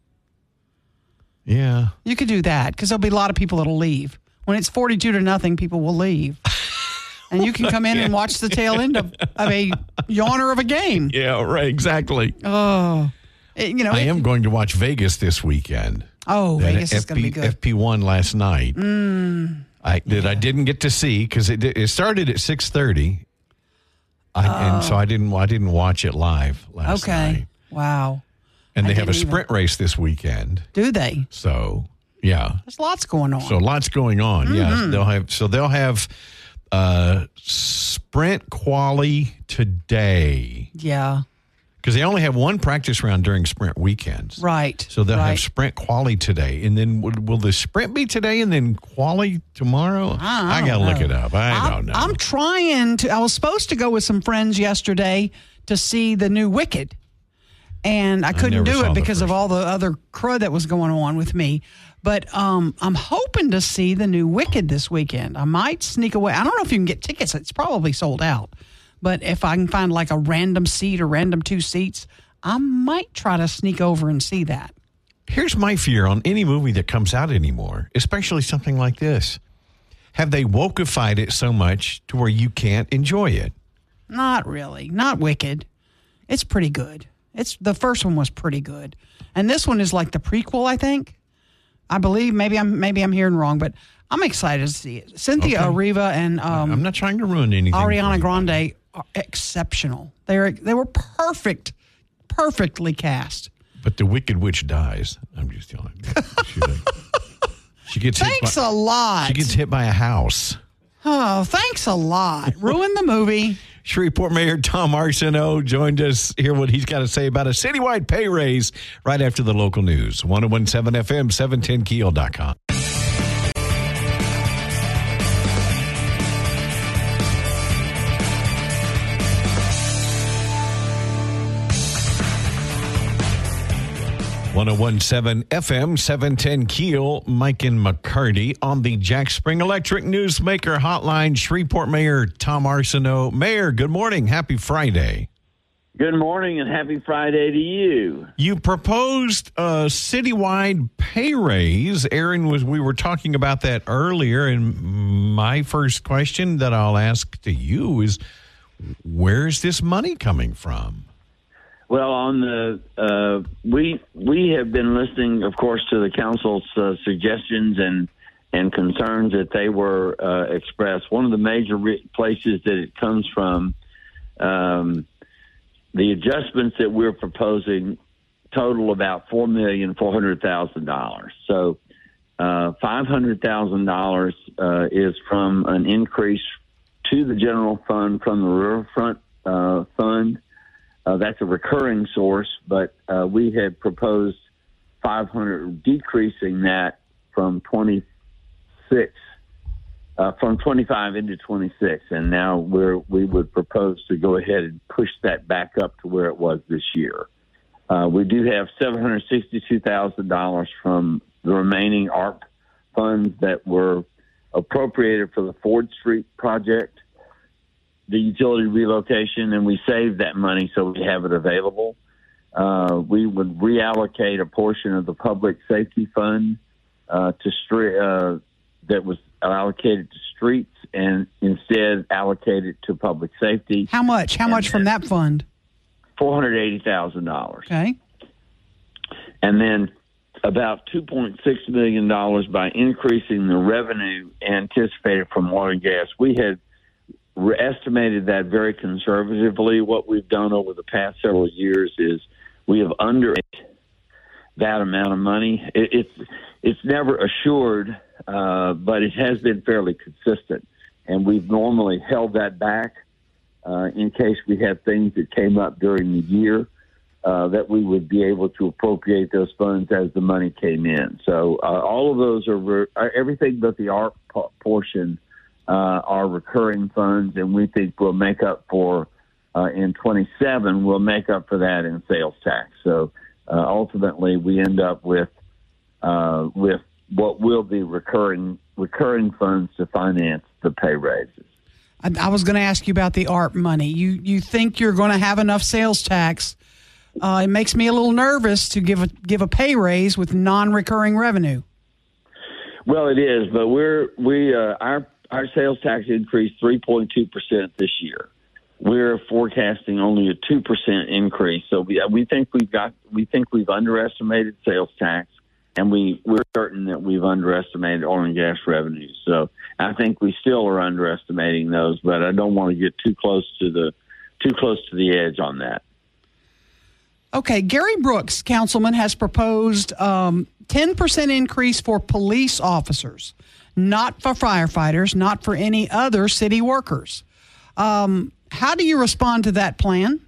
Yeah, you could do that because there'll be a lot of people that'll leave. When it's 42-0, people will leave. And you can come in and watch the tail end of a yawner of a game. Yeah, right, exactly. Oh. I am going to watch Vegas this weekend. Oh, Vegas is going to be good. FP1 last night. I didn't get to see because it started at 6:30. And so I didn't watch it live last night. Okay. Wow. And they have a sprint race this weekend. Do they? So, yeah. There's lots going on. So lots going on. Yeah. They'll have sprint quali today. Yeah. Because they only have one practice round during sprint weekends. Right. So they'll have sprint quali today. And then will the sprint be today and then quali tomorrow? I got to look it up. I don't know. I'm trying to. I was supposed to go with some friends yesterday to see the new Wicked. And I couldn't do it because of all the other crud that was going on with me. But I'm hoping to see the new Wicked this weekend. I might sneak away. I don't know if you can get tickets. It's probably sold out. But if I can find like a random seat or random 2 seats, I might try to sneak over and see that. Here's my fear on any movie that comes out anymore, especially something like this. Have they wokeified it so much to where you can't enjoy it? Not really. Not Wicked. It's pretty good. The first one was pretty good. And this one is like the prequel, I think. I believe. Maybe I'm hearing wrong, but I'm excited to see it. Cynthia Erivo and I'm not trying to ruin anything. Ariana Grande are exceptional. They were perfectly cast. But the Wicked Witch dies. I'm just telling you. She gets thanks a lot. She gets hit by a house. Oh, thanks a lot. Ruin the movie. Shreveport Mayor Tom Arsenault joined us. Hear what he's got to say about a citywide pay raise right after the local news. 1017 FM, 710keel.com. .1017 FM, 710 Keel, Mike and McCarty on the Jack Spring Electric Newsmaker Hotline. Shreveport Mayor Tom Arsenault. Mayor, good morning. Happy Friday. Good morning and happy Friday to you. You proposed a citywide pay raise. Aaron, we were talking about that earlier, and my first question that I'll ask to you is, where's this money coming from? Well, on the we have been listening, of course, to the council's suggestions and concerns that they were expressed. One of the major places that it comes from, the adjustments that we're proposing total about $4,400,000. So $500,000 is from an increase to the general fund from the riverfront fund. That's a recurring source, but we had proposed 500, decreasing that from 25 into 26, and now we would propose to go ahead and push that back up to where it was this year. We do have $762,000 from the remaining ARP funds that were appropriated for the Ford Street project, the utility relocation, and we saved that money so we have it available. We would reallocate a portion of the public safety fund that was allocated to streets and instead allocated to public safety. How much? How much from that fund? $480,000. Okay. And then about $2.6 million by increasing the revenue anticipated from oil and gas. We had estimated that very conservatively. What we've done over the past several years is we have underestimated that amount of money. It's never assured, but it has been fairly consistent, and we've normally held that back in case we had things that came up during the year that we would be able to appropriate those funds as the money came in. So all of those are everything but the ARP portion are recurring funds, and we think we'll make up for in 27. We'll make up for that in sales tax. So ultimately, we end up with what will be recurring funds to finance the pay raises. I was going to ask you about the ARP money. You think you're going to have enough sales tax? It makes me a little nervous to give a pay raise with non-recurring revenue. Well, it is, but our sales tax increased 3.2% this year. We're forecasting only a 2% increase. So we think we've underestimated sales tax, and we're certain that we've underestimated oil and gas revenues. So I think we still are underestimating those, but I don't want to get too close to the edge on that. Okay, Gary Brooks, councilman, has proposed 10% increase for police officers, not for firefighters, not for any other city workers. How do you respond to that plan?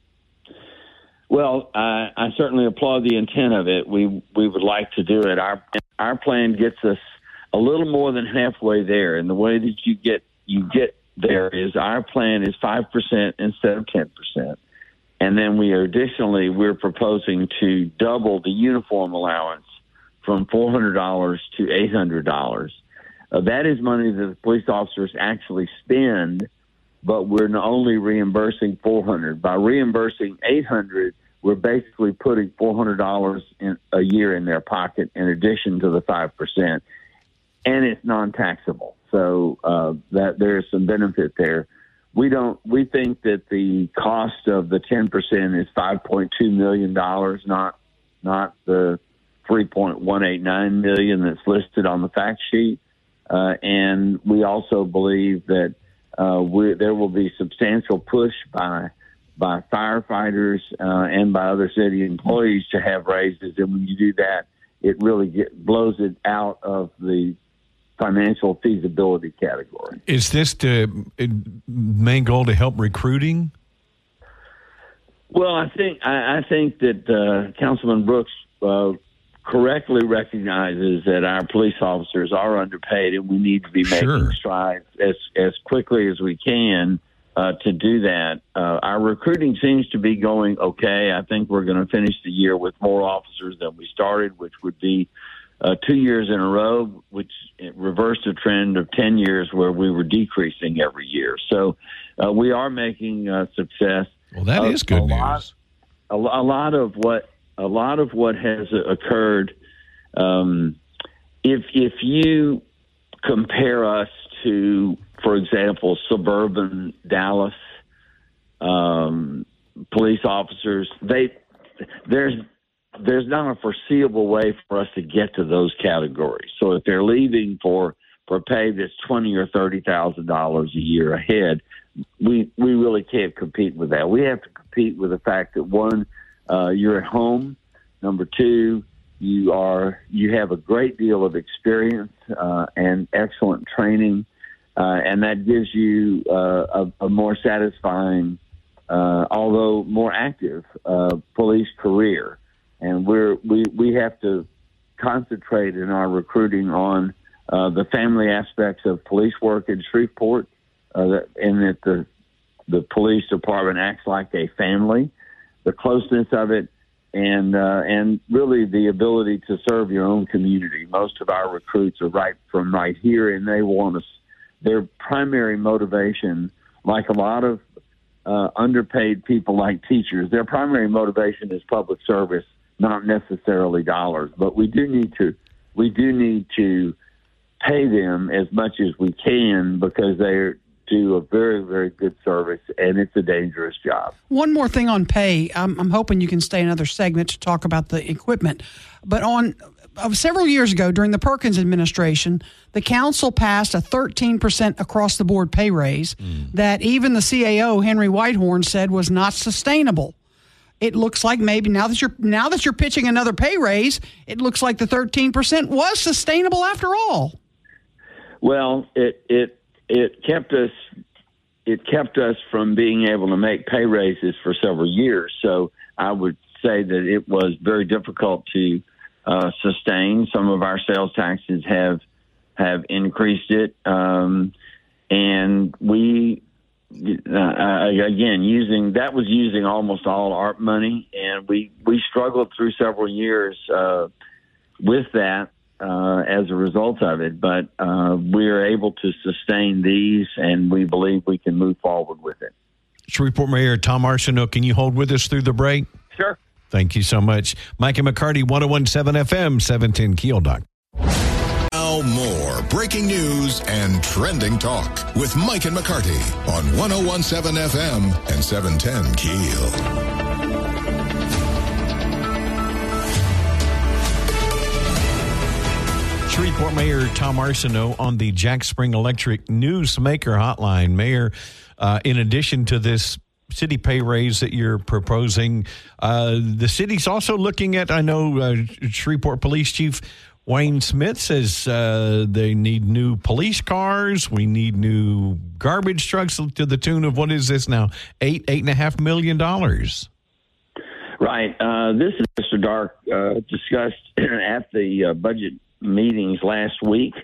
Well, I certainly applaud the intent of it. We would like to do it. Our plan gets us a little more than halfway there, and the way that you get there is our plan is 5% instead of 10%. And then we're proposing to double the uniform allowance from $400 to $800. That is money that the police officers actually spend, but we're not only reimbursing $400. By reimbursing $800, we're basically putting $400 a year in their pocket in addition to the 5%, and it's non-taxable. So that there's some benefit there. We think that the cost of the 10% is $5.2 million, not the $3.189 million that's listed on the fact sheet. And we also believe that there will be substantial push by firefighters and by other city employees to have raises. And when you do that, it really blows it out of the financial feasibility category. Is this the main goal to help recruiting? Well, I think that Councilman Brooks correctly recognizes that our police officers are underpaid, and we need to be making strides as quickly as we can to do that. Our recruiting seems to be going okay. I think we're going to finish the year with more officers than we started, which would be 2 years in a row, which reversed a trend of 10 years where we were decreasing every year. So we are making success. Well, that is good news. A lot of what has occurred, if you compare us to, for example, suburban Dallas police officers, there's not a foreseeable way for us to get to those categories. So if they're leaving for pay that's $20,000 or $30,000 a year ahead, we really can't compete with that. We have to compete with the fact that, one, you're at home. Number two, you have a great deal of experience and excellent training, and that gives you a more satisfying, although more active, police career. And we have to concentrate in our recruiting on the family aspects of police work in Shreveport, and that the police department acts like a family, the closeness of it, and really the ability to serve your own community. Most of our recruits are right here, and they want us. Their primary motivation, like a lot of underpaid people like teachers, their primary motivation is public service, not necessarily dollars. But we do need to pay them as much as we can, because they do a very, very good service, and it's a dangerous job. One more thing on pay. I'm hoping you can stay another segment to talk about the equipment. But several years ago, during the Perkins administration, the council passed a 13% across-the-board pay raise that even the CAO, Henry Whitehorn, said was not sustainable. It looks like maybe now that you're pitching another pay raise, it looks like the 13% was sustainable after all. Well, it kept us from being able to make pay raises for several years. So I would say that it was very difficult to sustain. Some of our sales taxes have increased it, and we again using almost all ARP money, and we struggled through several years with that. As a result of it, but we are able to sustain these, and we believe we can move forward with it. Shreveport Mayor Tom Arsenault, can you hold with us through the break? Sure. Thank you so much. Mike and McCarty, 101.7 FM, 710 KEEL. Now more breaking news and trending talk with Mike and McCarty on 101.7 FM and 710 KEEL. Shreveport Mayor Tom Arsenault on the Jack Spring Electric Newsmaker Hotline. Mayor, in addition to this city pay raise that you're proposing, the city's also looking at, I know Shreveport Police Chief Wayne Smith says they need new police cars. We need new garbage trucks to the tune of, what is this now, $8.5 million. Right. This is Mr. Dark discussed at the budget meetings last week.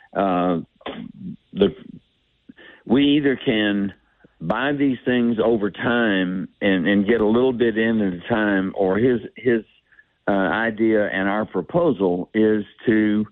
We either can buy these things over time and get a little bit in at a time, or his idea and our proposal is to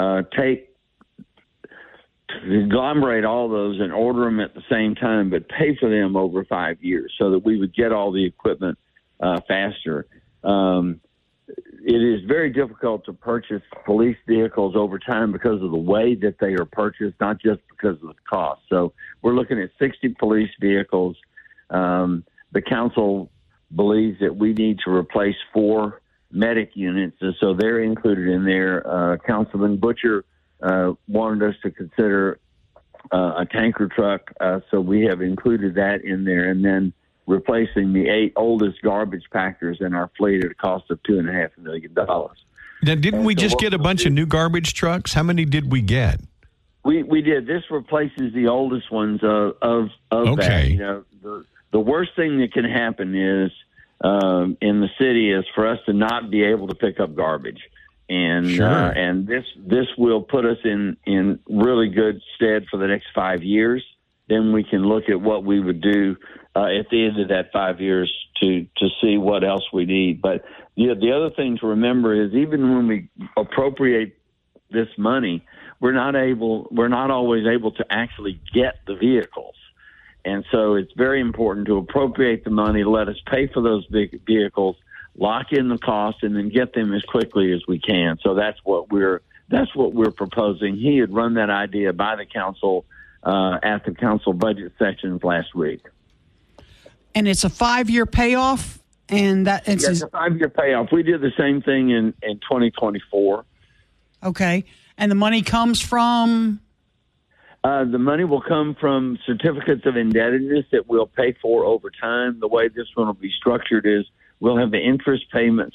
agglomerate all those and order them at the same time, but pay for them over 5 years so that we would get all the equipment faster. It is very difficult to purchase police vehicles over time because of the way that they are purchased, not just because of the cost. So we're looking at 60 police vehicles. The council believes that we need to replace 4 medic units, and so they're included in there. Councilman Butcher wanted us to consider a tanker truck, so we have included that in there, and then replacing the 8 oldest garbage packers in our fleet at a cost of $2.5 million. Now, didn't we just get a bunch of new garbage trucks? How many did we get? We did. This replaces the oldest ones of that. You know, the worst thing that can happen is in the city is for us to not be able to pick up garbage, and and this will put us in really good stead for the next 5 years. Then we can look at what we would do at the end of that 5 years to see what else we need. But the other thing to remember is even when we appropriate this money, we're not always able to actually get the vehicles. And so it's very important to appropriate the money, let us pay for those big vehicles, lock in the cost, and then get them as quickly as we can. So that's what we're proposing. He had run that idea by the council at the council budget sessions last week. And it's a 5-year payoff, and it's a 5-year payoff. We did the same thing in 2024. Okay, and the money comes from. The money will come from certificates of indebtedness that we'll pay for over time. The way this one will be structured is we'll have the interest payments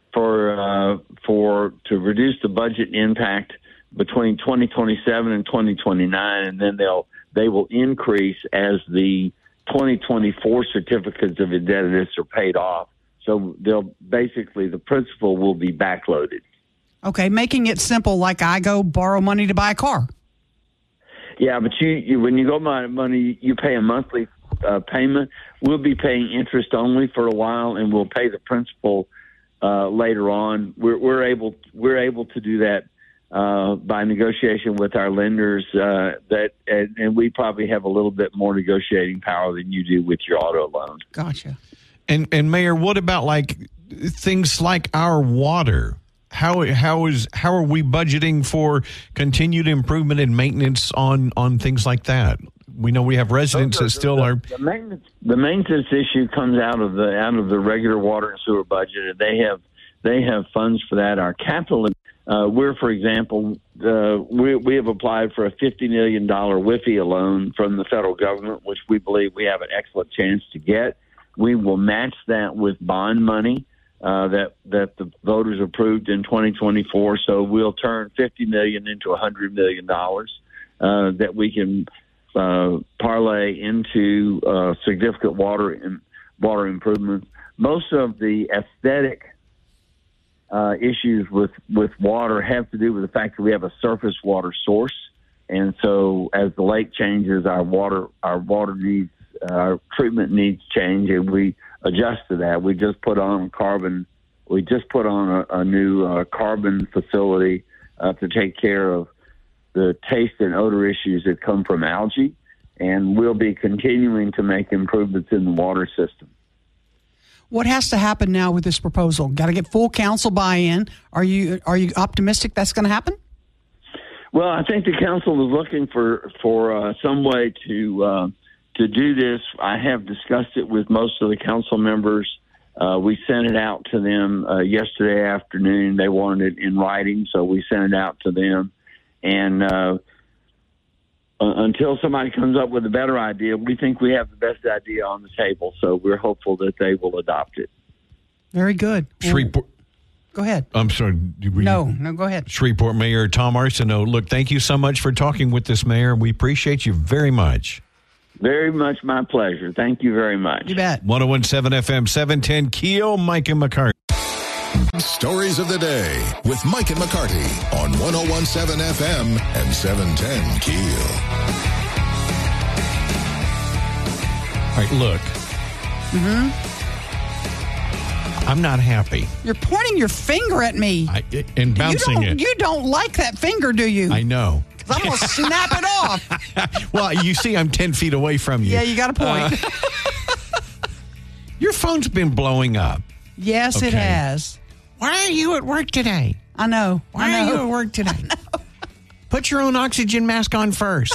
to reduce the budget impact between 2027 and 2029, and then they will increase as the 2024 certificates of indebtedness are paid off. So the principal will be backloaded. Okay, making it simple, like I go borrow money to buy a car. Yeah, but you when you go buy money, you pay a monthly payment. We'll be paying interest only for a while, and we'll pay the principal later on. We're able to do that by negotiation with our lenders. And we probably have a little bit more negotiating power than you do with your auto loan. Gotcha. And Mayor, what about like things like our water? How are we budgeting for continued improvement and maintenance on things like that? We know we have residents that still are. The maintenance issue comes out of the regular water and sewer budget. They have funds for that. Our capital, for example, we have applied for a $50 million WIFIA loan from the federal government, which we believe we have an excellent chance to get. We will match that with bond money that the voters approved in 2024. So we'll turn $50 million into $100 million that we can parlay into significant water improvements. Most of the aesthetic issues with water have to do with the fact that we have a surface water source, and so as the lake changes, our water needs, our treatment needs change, and we adjust to that. We just put on a new carbon facility to take care of the taste and odor issues that come from algae, and we'll be continuing to make improvements in the water system. What has to happen now with this proposal? Got to get full council buy-in. Are you optimistic that's going to happen? Well, I think the council is looking for some way to do this. I have discussed it with most of the council members. We sent it out to them yesterday afternoon. They wanted it in writing, so we sent it out to them. And until somebody comes up with a better idea, we think we have the best idea on the table. So we're hopeful that they will adopt it. Very good. Shreveport. Go ahead. I'm sorry. No, go ahead. Shreveport Mayor Tom Arsenault. Look, thank you so much for talking with us, Mayor. We appreciate you very much. Very much my pleasure. Thank you very much. You bet. 101.7 FM, 710 Keel, Mike and McCarty. Stories of the day with Mike and McCarty on 101.7 FM and 710 Keel. All right, look. I'm not happy. You're pointing your finger at me. And bouncing it. You don't like that finger, do you? I know. I'm going to snap it off. Well, you see, I'm 10 feet away from you. Yeah, you got a point. Your phone's been blowing up. Yes, okay. It has. Why are you at work today? I know. Why are you at work today? Put your own oxygen mask on first.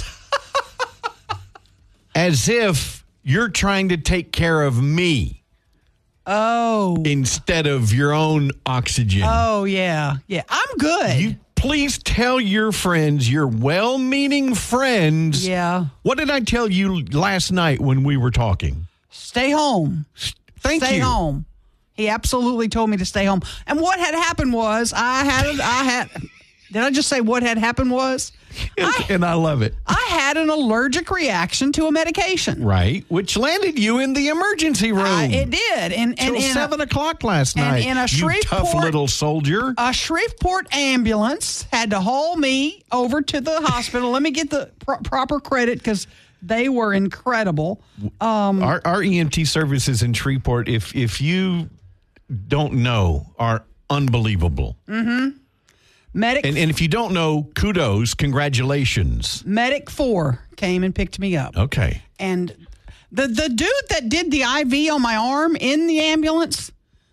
As if you're trying to take care of me. Oh. Instead of your own oxygen. Oh, yeah. Yeah, I'm good. You please tell your friends, your well-meaning friends. Yeah. What did I tell you last night when we were talking? Stay home. Thank you. Stay home. He absolutely told me to stay home. And what had happened was did I just say what had happened was? And I love it. I had an allergic reaction to a medication. Right, which landed you in the emergency room. It did. Until 7 o'clock last night. And you tough little soldier. A Shreveport ambulance had to haul me over to the hospital. Let me get the proper credit because they were incredible. Our EMT services in Shreveport, if you don't know, are unbelievable. Mm-hmm. And if you don't know, kudos, congratulations. Medic 4 came and picked me up. Okay. And the dude that did the IV on my arm in the ambulance,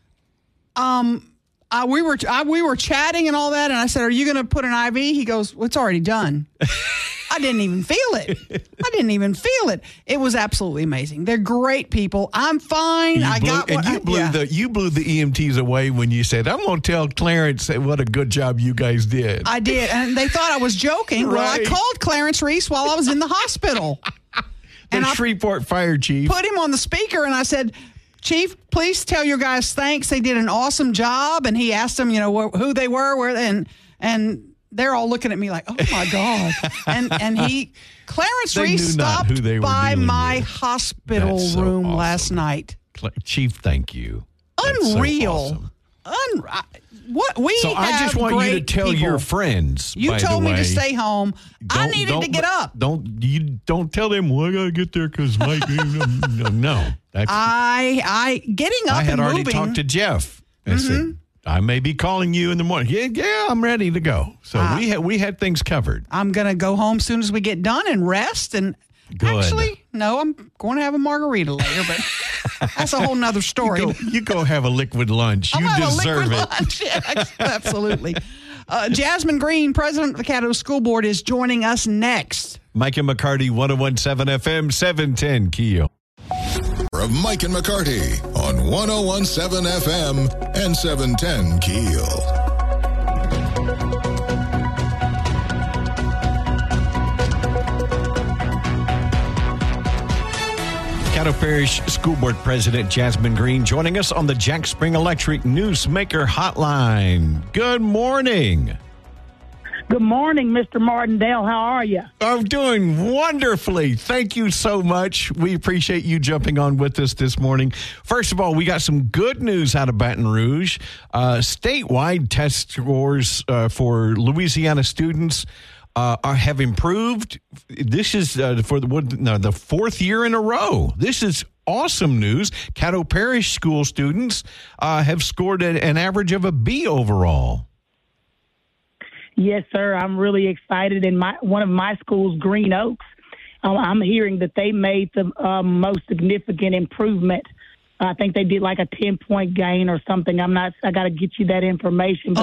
we were chatting and all that, and I said, "Are you going to put an IV?" He goes, "Well, it's already done." I didn't even feel it. It was absolutely amazing. They're great people. I'm fine. You blew the EMTs away when you said, "I'm going to tell Clarence what a good job you guys did." I did, and they thought I was joking. Right. Well, I called Clarence Reese while I was in the hospital. The Shreveport Fire Chief. Put him on the speaker, and I said, "Chief, please tell your guys thanks. They did an awesome job." And he asked them, who they were, and they're all looking at me like, "Oh my God!" And Clarence Reese stopped by my hospital room last night. Chief, thank you. Unreal. So awesome. I just want you to tell people. Your friends. You told me to stay home. I needed to get up. Don't tell them. Well, I gotta get there because Mike. No. I getting up. I had and already moving. talked to Jeff. I said, I may be calling you in the morning. Yeah, I'm ready to go. So we had things covered. I'm gonna go home as soon as we get done and rest. And actually, no, I'm going to have a margarita later, but that's a whole nother story. You go have a liquid lunch. You deserve it. Lunch. Yeah, absolutely. Jasmine Green, president of the Caddo School Board, is joining us next. Mike and McCarty, 101.7 FM, 710 Keel. Of Mike and McCarty on 101.7 FM and 710 Keel. Caddo Parish School Board President Jasmine Green joining us on the Jack Spring Electric Newsmaker Hotline. Good morning. Good morning, Mr. Martindale. How are you? I'm doing wonderfully. Thank you so much. We appreciate you jumping on with us this morning. First of all, we got some good news out of Baton Rouge. Statewide test scores for Louisiana students have improved. This is for the fourth year in a row. This is awesome news. Caddo Parish school students have scored an average of a B overall. Yes, sir. I'm really excited. In one of my schools, Green Oaks, I'm hearing that they made the most significant improvement. I think they did like a 10-point gain or something. I got to get you that information.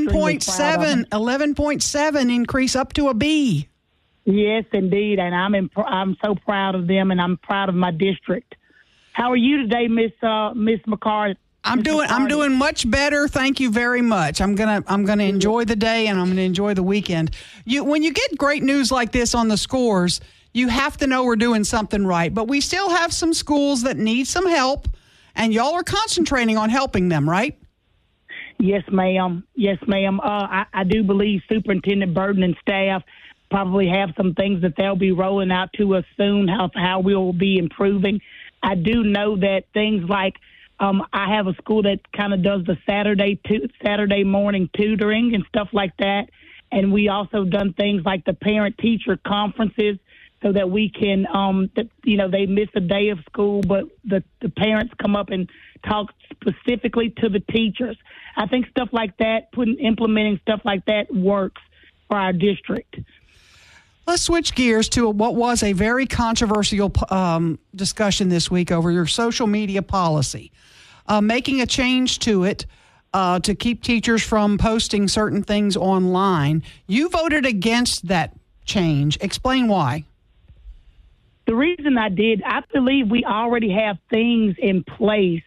11.7 increase up to a B. Yes, indeed. And I'm so proud of them, and I'm proud of my district. How are you today, Miss McCarty? I'm doing much better. Thank you very much. I'm gonna enjoy the day, and I'm gonna enjoy the weekend. When you get great news like this on the scores, you have to know we're doing something right. But we still have some schools that need some help, and y'all are concentrating on helping them, right? Yes, ma'am. Yes, ma'am. I do believe Superintendent Burden and staff probably have some things that they'll be rolling out to us soon. How we'll be improving. I do know that things like. I have a school that kind of does the Saturday morning tutoring and stuff like that. And we also done things like the parent-teacher conferences so that we can, they miss a day of school, but the parents come up and talk specifically to the teachers. I think stuff like that, implementing stuff like that works for our district. Let's switch gears to what was a very controversial discussion this week over your social media policy. Making a change to it to keep teachers from posting certain things online. You voted against that change. Explain why. The reason I did, I believe we already have things in place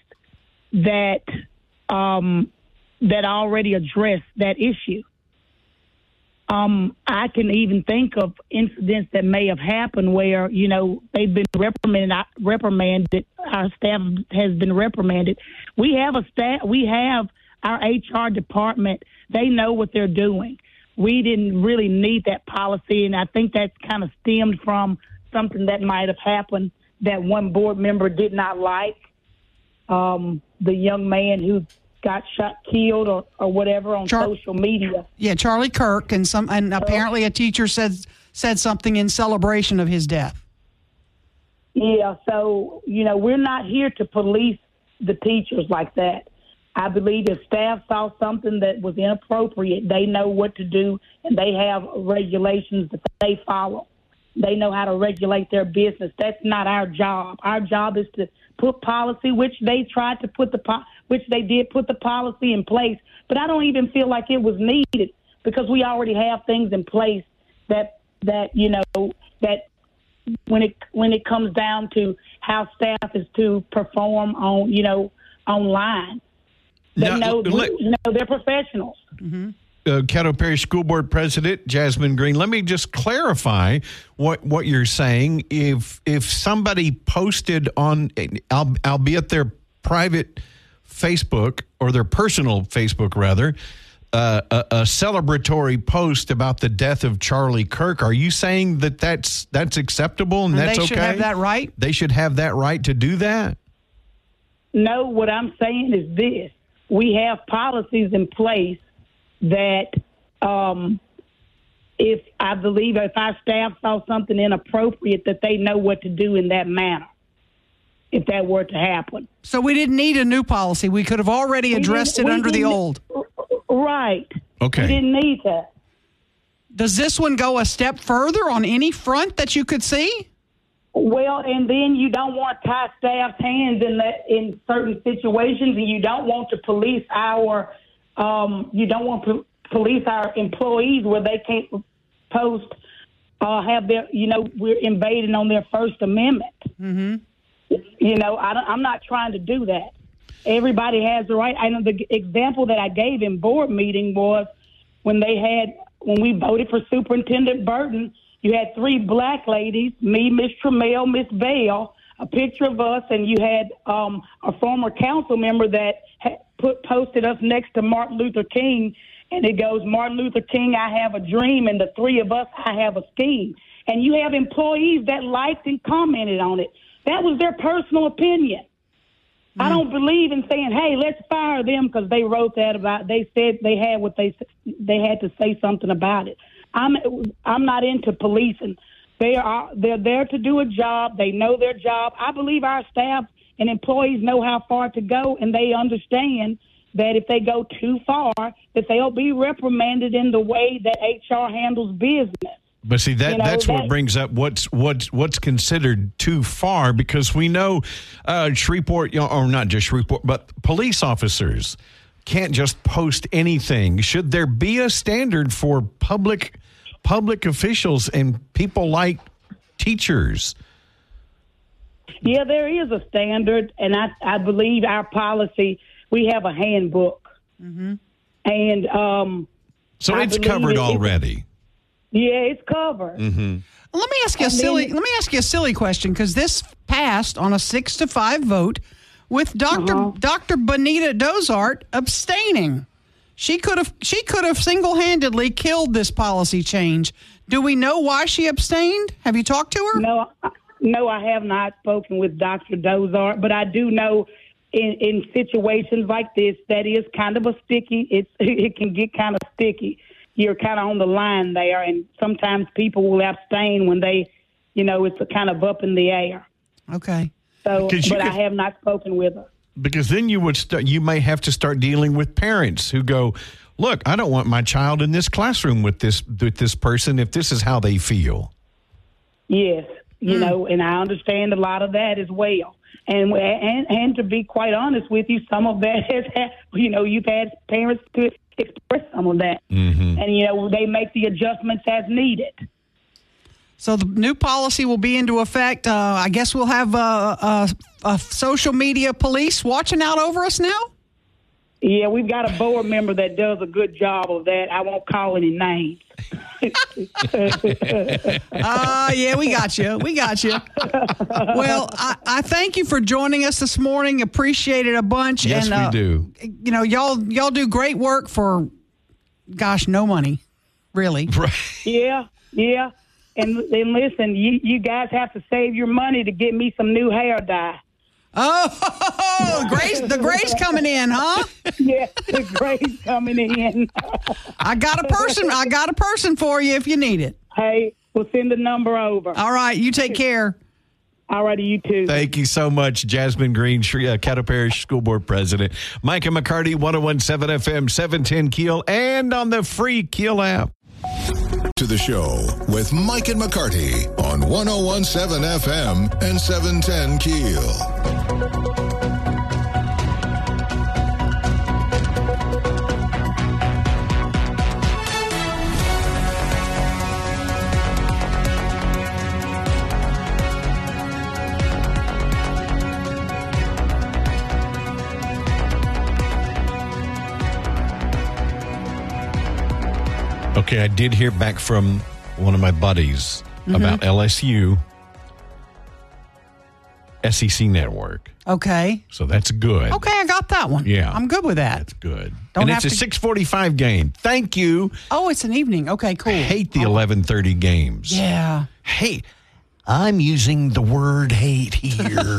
that already address that issue. I can even think of incidents that may have happened where, they've been reprimanded. Our staff has been reprimanded. We have our HR department. They know what they're doing. We didn't really need that policy, and I think that's kind of stemmed from something that might have happened that one board member did not like. The young man who got killed or whatever on social media. Yeah, Charlie Kirk, and apparently a teacher said something in celebration of his death. Yeah, so we're not here to police the teachers like that. I believe if staff saw something that was inappropriate, they know what to do, and they have regulations that they follow. They know how to regulate their business. That's not our job. Our job is to put policy, which they tried to put which they did put the policy in place. But I don't even feel like it was needed because we already have things in place that when it comes down to how staff is to perform on online, they know they're professionals. Mm-hmm. Caddo Parish School Board President Jasmine Green, let me just clarify what you're saying. If somebody posted on, albeit their private Facebook or their personal Facebook rather, a celebratory post about the death of Charlie Kirk, are you saying that that's acceptable and that's okay? They should have that right? They should have that right to do that? No, what I'm saying is this. We have policies in place that if our staff saw something inappropriate, that they know what to do in that manner if that were to happen. So we didn't need a new policy. We could have already addressed it under the old. Right. Okay. We didn't need that. Does this one go a step further on any front that you could see? Well, and then you don't want to tie staff's hands in certain situations, and you don't want to police our police our employees where they can't post, have their, we're invading on their First Amendment. Mm-hmm. I'm not trying to do that. Everybody has the right. I know the example that I gave in board meeting was when we voted for Superintendent Burton, you had 3 black ladies, me, Miss Trammell, Miss Bell, a picture of us, and you had a former council member that posted us next to Martin Luther King, and it goes, Martin Luther King, I have a dream, and the 3 of us, I have a scheme. And you have employees that liked and commented on it. That was their personal opinion. I don't believe in saying, hey, let's fire them because they wrote that about, they said they had what they had to say something about it. I'm not into policing. They're there to do a job. They know their job. I believe our staff and employees know how far to go, and they understand that if they go too far, that they'll be reprimanded in the way that HR handles business. But see, that's what brings up what's considered too far, because we know Shreveport, or not just Shreveport, but police officers can't just post anything. Should there be a standard for public officials and people like teachers? Yeah, there is a standard, and I believe our policy, we have a handbook. Mm-hmm. And so it's covered already. Yeah, it's covered. Mm-hmm. Let me ask you a silly question, because this passed on a 6-5 vote with Dr. Bonita Dozart abstaining. She could have single-handedly killed this policy change. Do we know why she abstained? Have you talked to her? No, I have not spoken with Dr. Dozart, but I do know in situations like this that is kind of a sticky. It can get kind of sticky. You're kind of on the line there, and sometimes people will abstain when they, it's kind of up in the air. Okay. So, I have not spoken with her. Because then you may have to start dealing with parents who go, look, I don't want my child in this classroom with this person if this is how they feel. Yes, and I understand a lot of that as well. And to be quite honest with you, some of that has, you've had parents to express some of that. Mm-hmm. And, they make the adjustments as needed. So the new policy will be into effect. I guess we'll have a social media police watching out over us now? Yeah, we've got a board member that does a good job of that. I won't call any names. Yeah, we got you. Well, I thank you for joining us this morning. Appreciate it a bunch. Yes, and, we do. You know, y'all do great work for, gosh, no money, really. Right. Yeah. And listen, you guys have to save your money to get me some new hair dye. Oh, the gray's coming in, huh? Yeah, the gray's coming in. I got a person for you if you need it. Hey, we'll send the number over. All right, you take care. All righty, you too. Thank you so much, Jasmine Green, Caddo Parish School Board President. Micah McCarty, 101.7 FM, 710 Keel, and on the free Keel app. To the show with Mike and McCarty on 101.7 FM and 710 Keel. Okay, I did hear back from one of my buddies about LSU SEC Network. Okay. So that's good. Okay, I got that one. Yeah. I'm good with that. That's good. Don't and have it's a to- 6:45 game. Thank you. Oh, it's an evening. Okay, cool. I hate the 11:30 games. Yeah. Hey, I'm using the word hate here.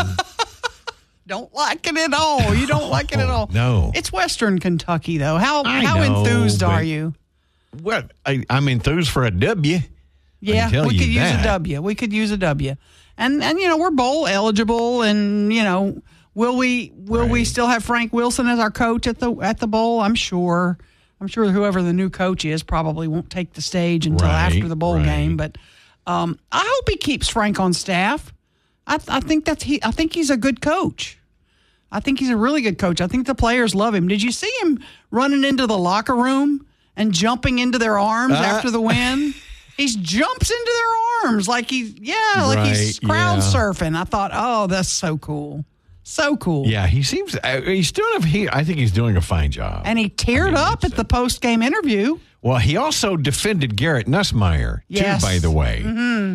Don't like it at all. You don't like it at all. No. It's Western Kentucky, though. How know, enthused are but- you? Well, I'm enthused for a W. Yeah, tell we you could use that. a W. We could use a W. And you know, we're bowl eligible, and you know, will we still have Frank Wilson as our coach at the bowl? I'm sure whoever the new coach is probably won't take the stage until after the bowl game. But I hope he keeps Frank on staff. I think I think he's a good coach. I think he's a really good coach. I think the players love him. Did you see him running into the locker room and jumping into their arms after the win? He jumps into their arms like he's crowd surfing. I thought, oh, that's so cool. So cool. Yeah, he seems he's doing I think he's doing a fine job. And he teared up at the post-game interview. Well, he also defended Garrett Nussmeier, Yes. too, by the way. Mm-hmm.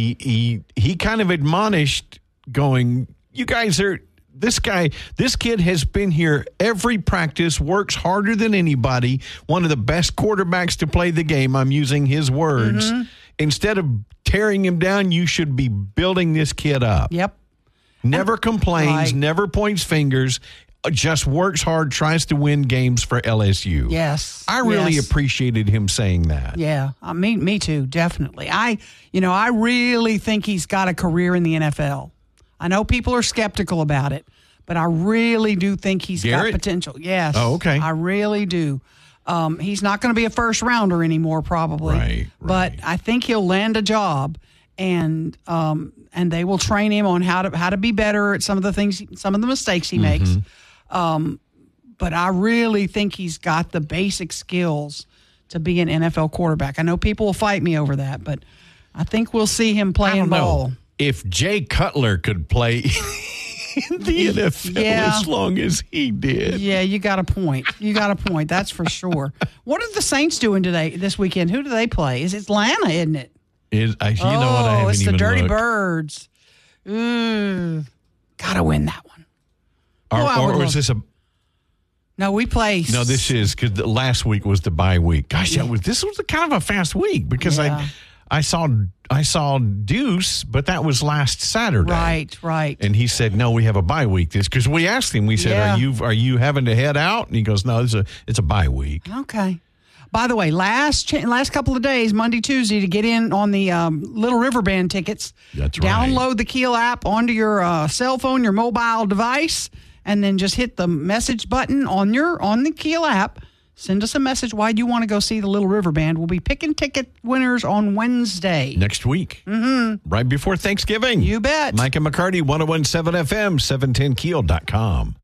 He kind of admonished, going, you guys are, this kid has been here every practice, works harder than anybody, one of the best quarterbacks to play the game. I'm using his words. Mm-hmm. Instead of tearing him down, you should be building this kid up. Yep. Never complains, never points fingers, just works hard, tries to win games for LSU. Yes. I really appreciated him saying that. Yeah, me too, definitely. I really think he's got a career in the NFL. I know people are skeptical about it, but I really do think he's got potential. Yes. Oh, okay. I really do. He's not going to be a first rounder anymore, probably. Right. But I think he'll land a job, and they will train him on how to be better at some of the mistakes he makes. But I really think he's got the basic skills to be an NFL quarterback. I know people will fight me over that, but I think we'll see him playing ball. If Jay Cutler could play in the NFL as long as he did. Yeah, you got a point. That's for sure. What are the Saints doing this weekend? Who do they play? It's Atlanta, isn't it? You know what? I haven't it's even the Dirty looked. Birds. Gotta win that one. Or is this a... No, we play... No, this is, because last week was the bye week. Gosh, this was kind of a fast week, because I saw Deuce, but that was last Saturday. Right. And he said, no, we have a bye week. Because we asked him, we said, are you having to head out? And he goes, no, it's a bye week. Okay. By the way, last couple of days, Monday, Tuesday, to get in on the Little River Band tickets. That's right. Download the Keel app onto your cell phone, your mobile device, and then just hit the message button on the Keel app. Send us a message why you want to go see the Little River Band. We'll be picking ticket winners on Wednesday. Next week. Mm-hmm. Right before Thanksgiving. You bet. Micah McCarty, 101.7 FM, 710keel.com.